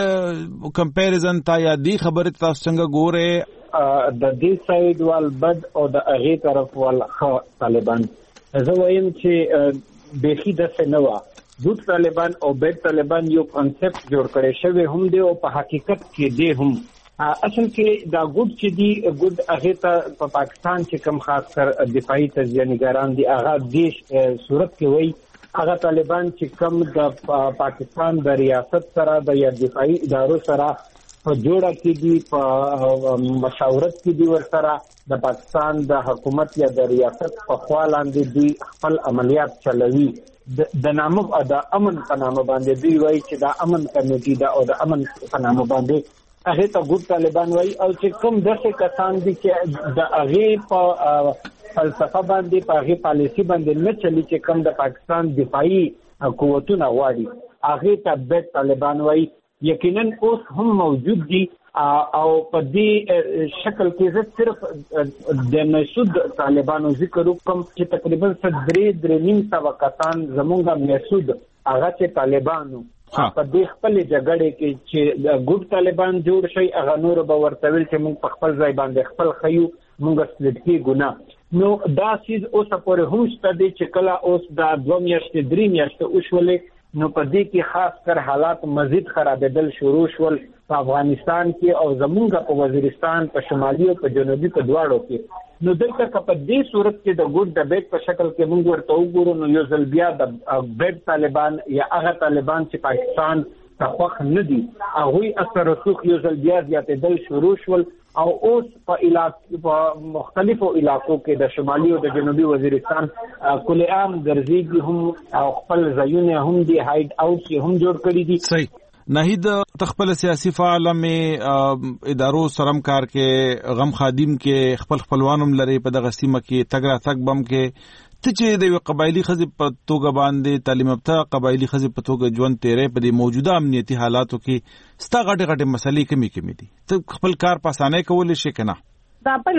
کمپیریزن تا یا دی خبره تاسو څنګه ګوره د دې ساید وال بد او د هغه طرف وال خ طالبان زه وایم چې بهي د سنوا ګډ طالبان او بیٹ طالبان یو کانسپټ جوړ کړي شوی هم دی او په حقیقت کې دی هم اصل کې دا ګډ چې دی ګډ هغه ته په پاکستان کې کم خاص کر دفاعي تجزیه نگاران دي هغه دیش صورت کې وایي هغه طالبان چې کم د پاکستان د ریاست سره د یا دفاعي ادارو سره په جوړه کې دي په مشاورت کې دي ورسره د پاکستان د حکومت یا د ریاست په خوا لاندې دي خپل عملیات چلوي د نامه د امن په نامه باندې دوی وایي چې د امن کمیټي دا او د امن په نامه باندې هغه ته ګډ طالبان وایي او چې کوم دغه کسان دي چې د هغه په فلسفه باندې په هغه پالیسی باندې نه چلی چې کوم د پاکستان دفاعي قوتونه غواړي هغه ته بیت طالبان وایي یقینا اوس هم موجود دي او په دې شکل کې زه صرف د مسعود طالبانو ذکر وکم چې تقریبا درې درې نیم سو کسان زمونږه مسعود هغه چې طالبانو په دې خپل جګړې کې چې ګډ طالبان جوړ شي هغه نور به ورته ویل چې موږ په خپل ځای باندې خپل خيو موږ سلټکی ګناه نو دا چیز اوس پورې هم شته چې کله اوس دا دوه میاشتې درې میاشتې وشولې نو په دې کې خاص کر حالات مزید خرابېدل شروع شول په افغانستان کې او زمونږ په وزیرستان په شمالي او په جنوبي په دواړو کې نو دلته په دې صورت کې د ګډ د بیت په شکل کې موږ ورته وګورو نو یو ځل بیا د بیت طالبان یا هغه طالبان چې پاکستان ته خوښ نه دي هغوی اثر رسوخ یو ځل بیا زیاتېدل شروع شول او اوس په علاقو په مختلفو علاقو کې د شمالي او د جنوبي وزیرستان کل عام ګرځېږي هم او خپل ځایونه هم دي هایډ اوټس هم جوړ کړي دي. صحیح ناهید تخپل سیاسي فعال مې ادارو سرم کار کې غم خادم کې خپل خپلوانم لري په دغه سیمه کې تګ را تګ بم کې ته چې د قبایلی خزې په توګه باندې تعلیم یافته قبایلی خزې په توګه ژوند تیرې په دې موجوده امنیتي حالاتو کې ستا غټه غټه مسلې کمی کمی دي ته خپل کار په اسانه کولای شي کنه دا بل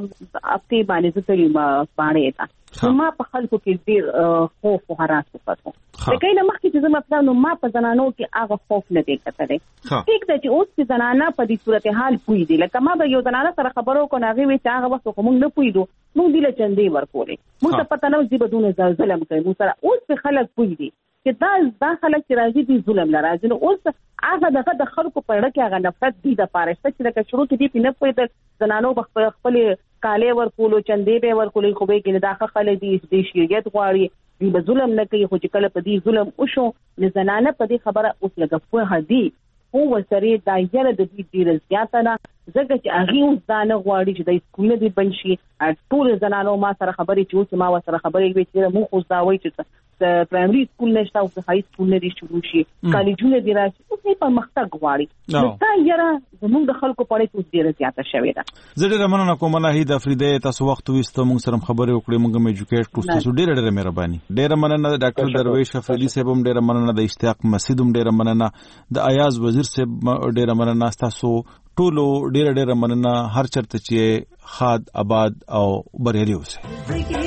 اپتی باندې ستړي ما باندې تا ما په خلکو کې ډیر خوف او هراس وکړو د کله مخکې چې زما په نو ما په زنانو کې هغه خوف نه دی کتلې ټیک ده چې اوس چې زنانه په دې صورتحال پوي دي لکه ما به یو زنانه سره خبرو کو ناغي وي چې هغه وخت کوم نه پوي دو موږ دله چندې ورکولې موږ ته پته نه وځي بدون ظلم کوي موږ سره اوس په خلک پوي دي چې دا دا خلک چې راځي دي ظلم لراځي نو اوس هغه دغه د خلکو په اړه کې هغه نفرت دي د پارشته چې د شروع کې دي په پوي د زنانو خپل خپل کاله ورکولو چندې به ورکولې خو به کې داخه خلک دي د شریعت غواړي دی به ظلم نه کوي خو چې کله په دې ظلم وشو نه زنانه په دې خبره اوس لګه په هدي او ورسره دا یره د دې ډیر زیاته نه ځکه چې هغه اوس دا نه غواړي چې د سکول دې بنشي ټول زنانو ما سره خبرې چې اوس ما سره خبرې وي چې مو خو دا وایي چې د پرایمري سکول نشته او د های سکول نه دي شروع شي کالجونه دي راشي اوس نه په مختګ غواړي نو دا یره زموږ د خلکو په اړه اوس ډیر زیاته شوې ده. زه ډیر مننه کوم ناهید افریدی تاسو وخت وستو موږ سره خبرې وکړې موږ مې ایجوکیټ کړو تاسو ډیر ډیر مهرباني ډیر مننه ډاکټر درویش افریدی صاحب هم ډیر مننه د اشتیاق مسعود هم ډیر مننه د ایاز وزیر صاحب ډیر مننه تاسو ټولو ډیر ډیر مننه هر چرته چې خاد آباد او بریالي اوسئ.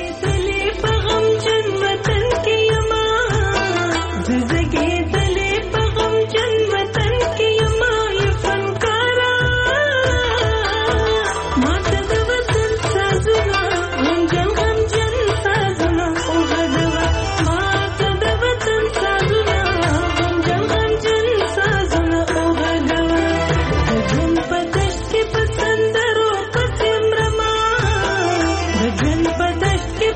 But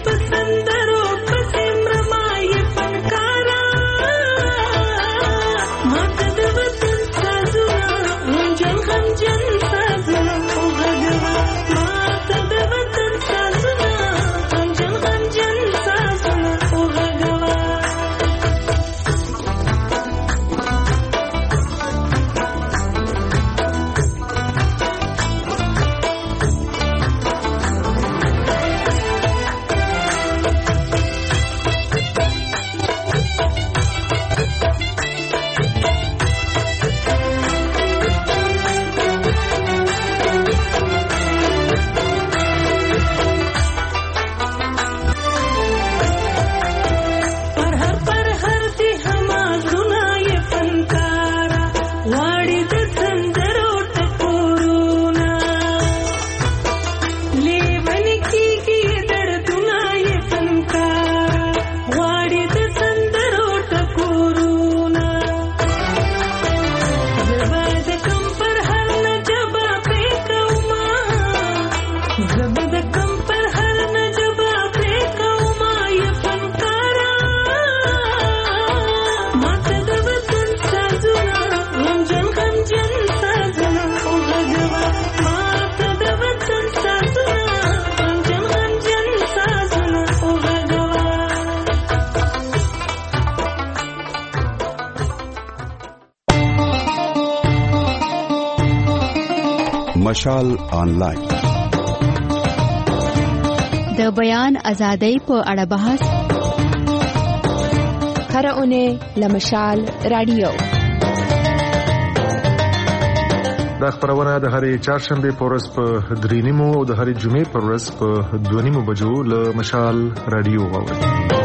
مشال آنلاین د بیان ازادۍ په اړه بحث هر اونۍ لمشال رادیو. دا خبرونه د هرې چهارشنبه په ورځ په درې نیمو او د هرې جمعې په ورځ په دوه نیمو بجو له مشال رادیو واورئ.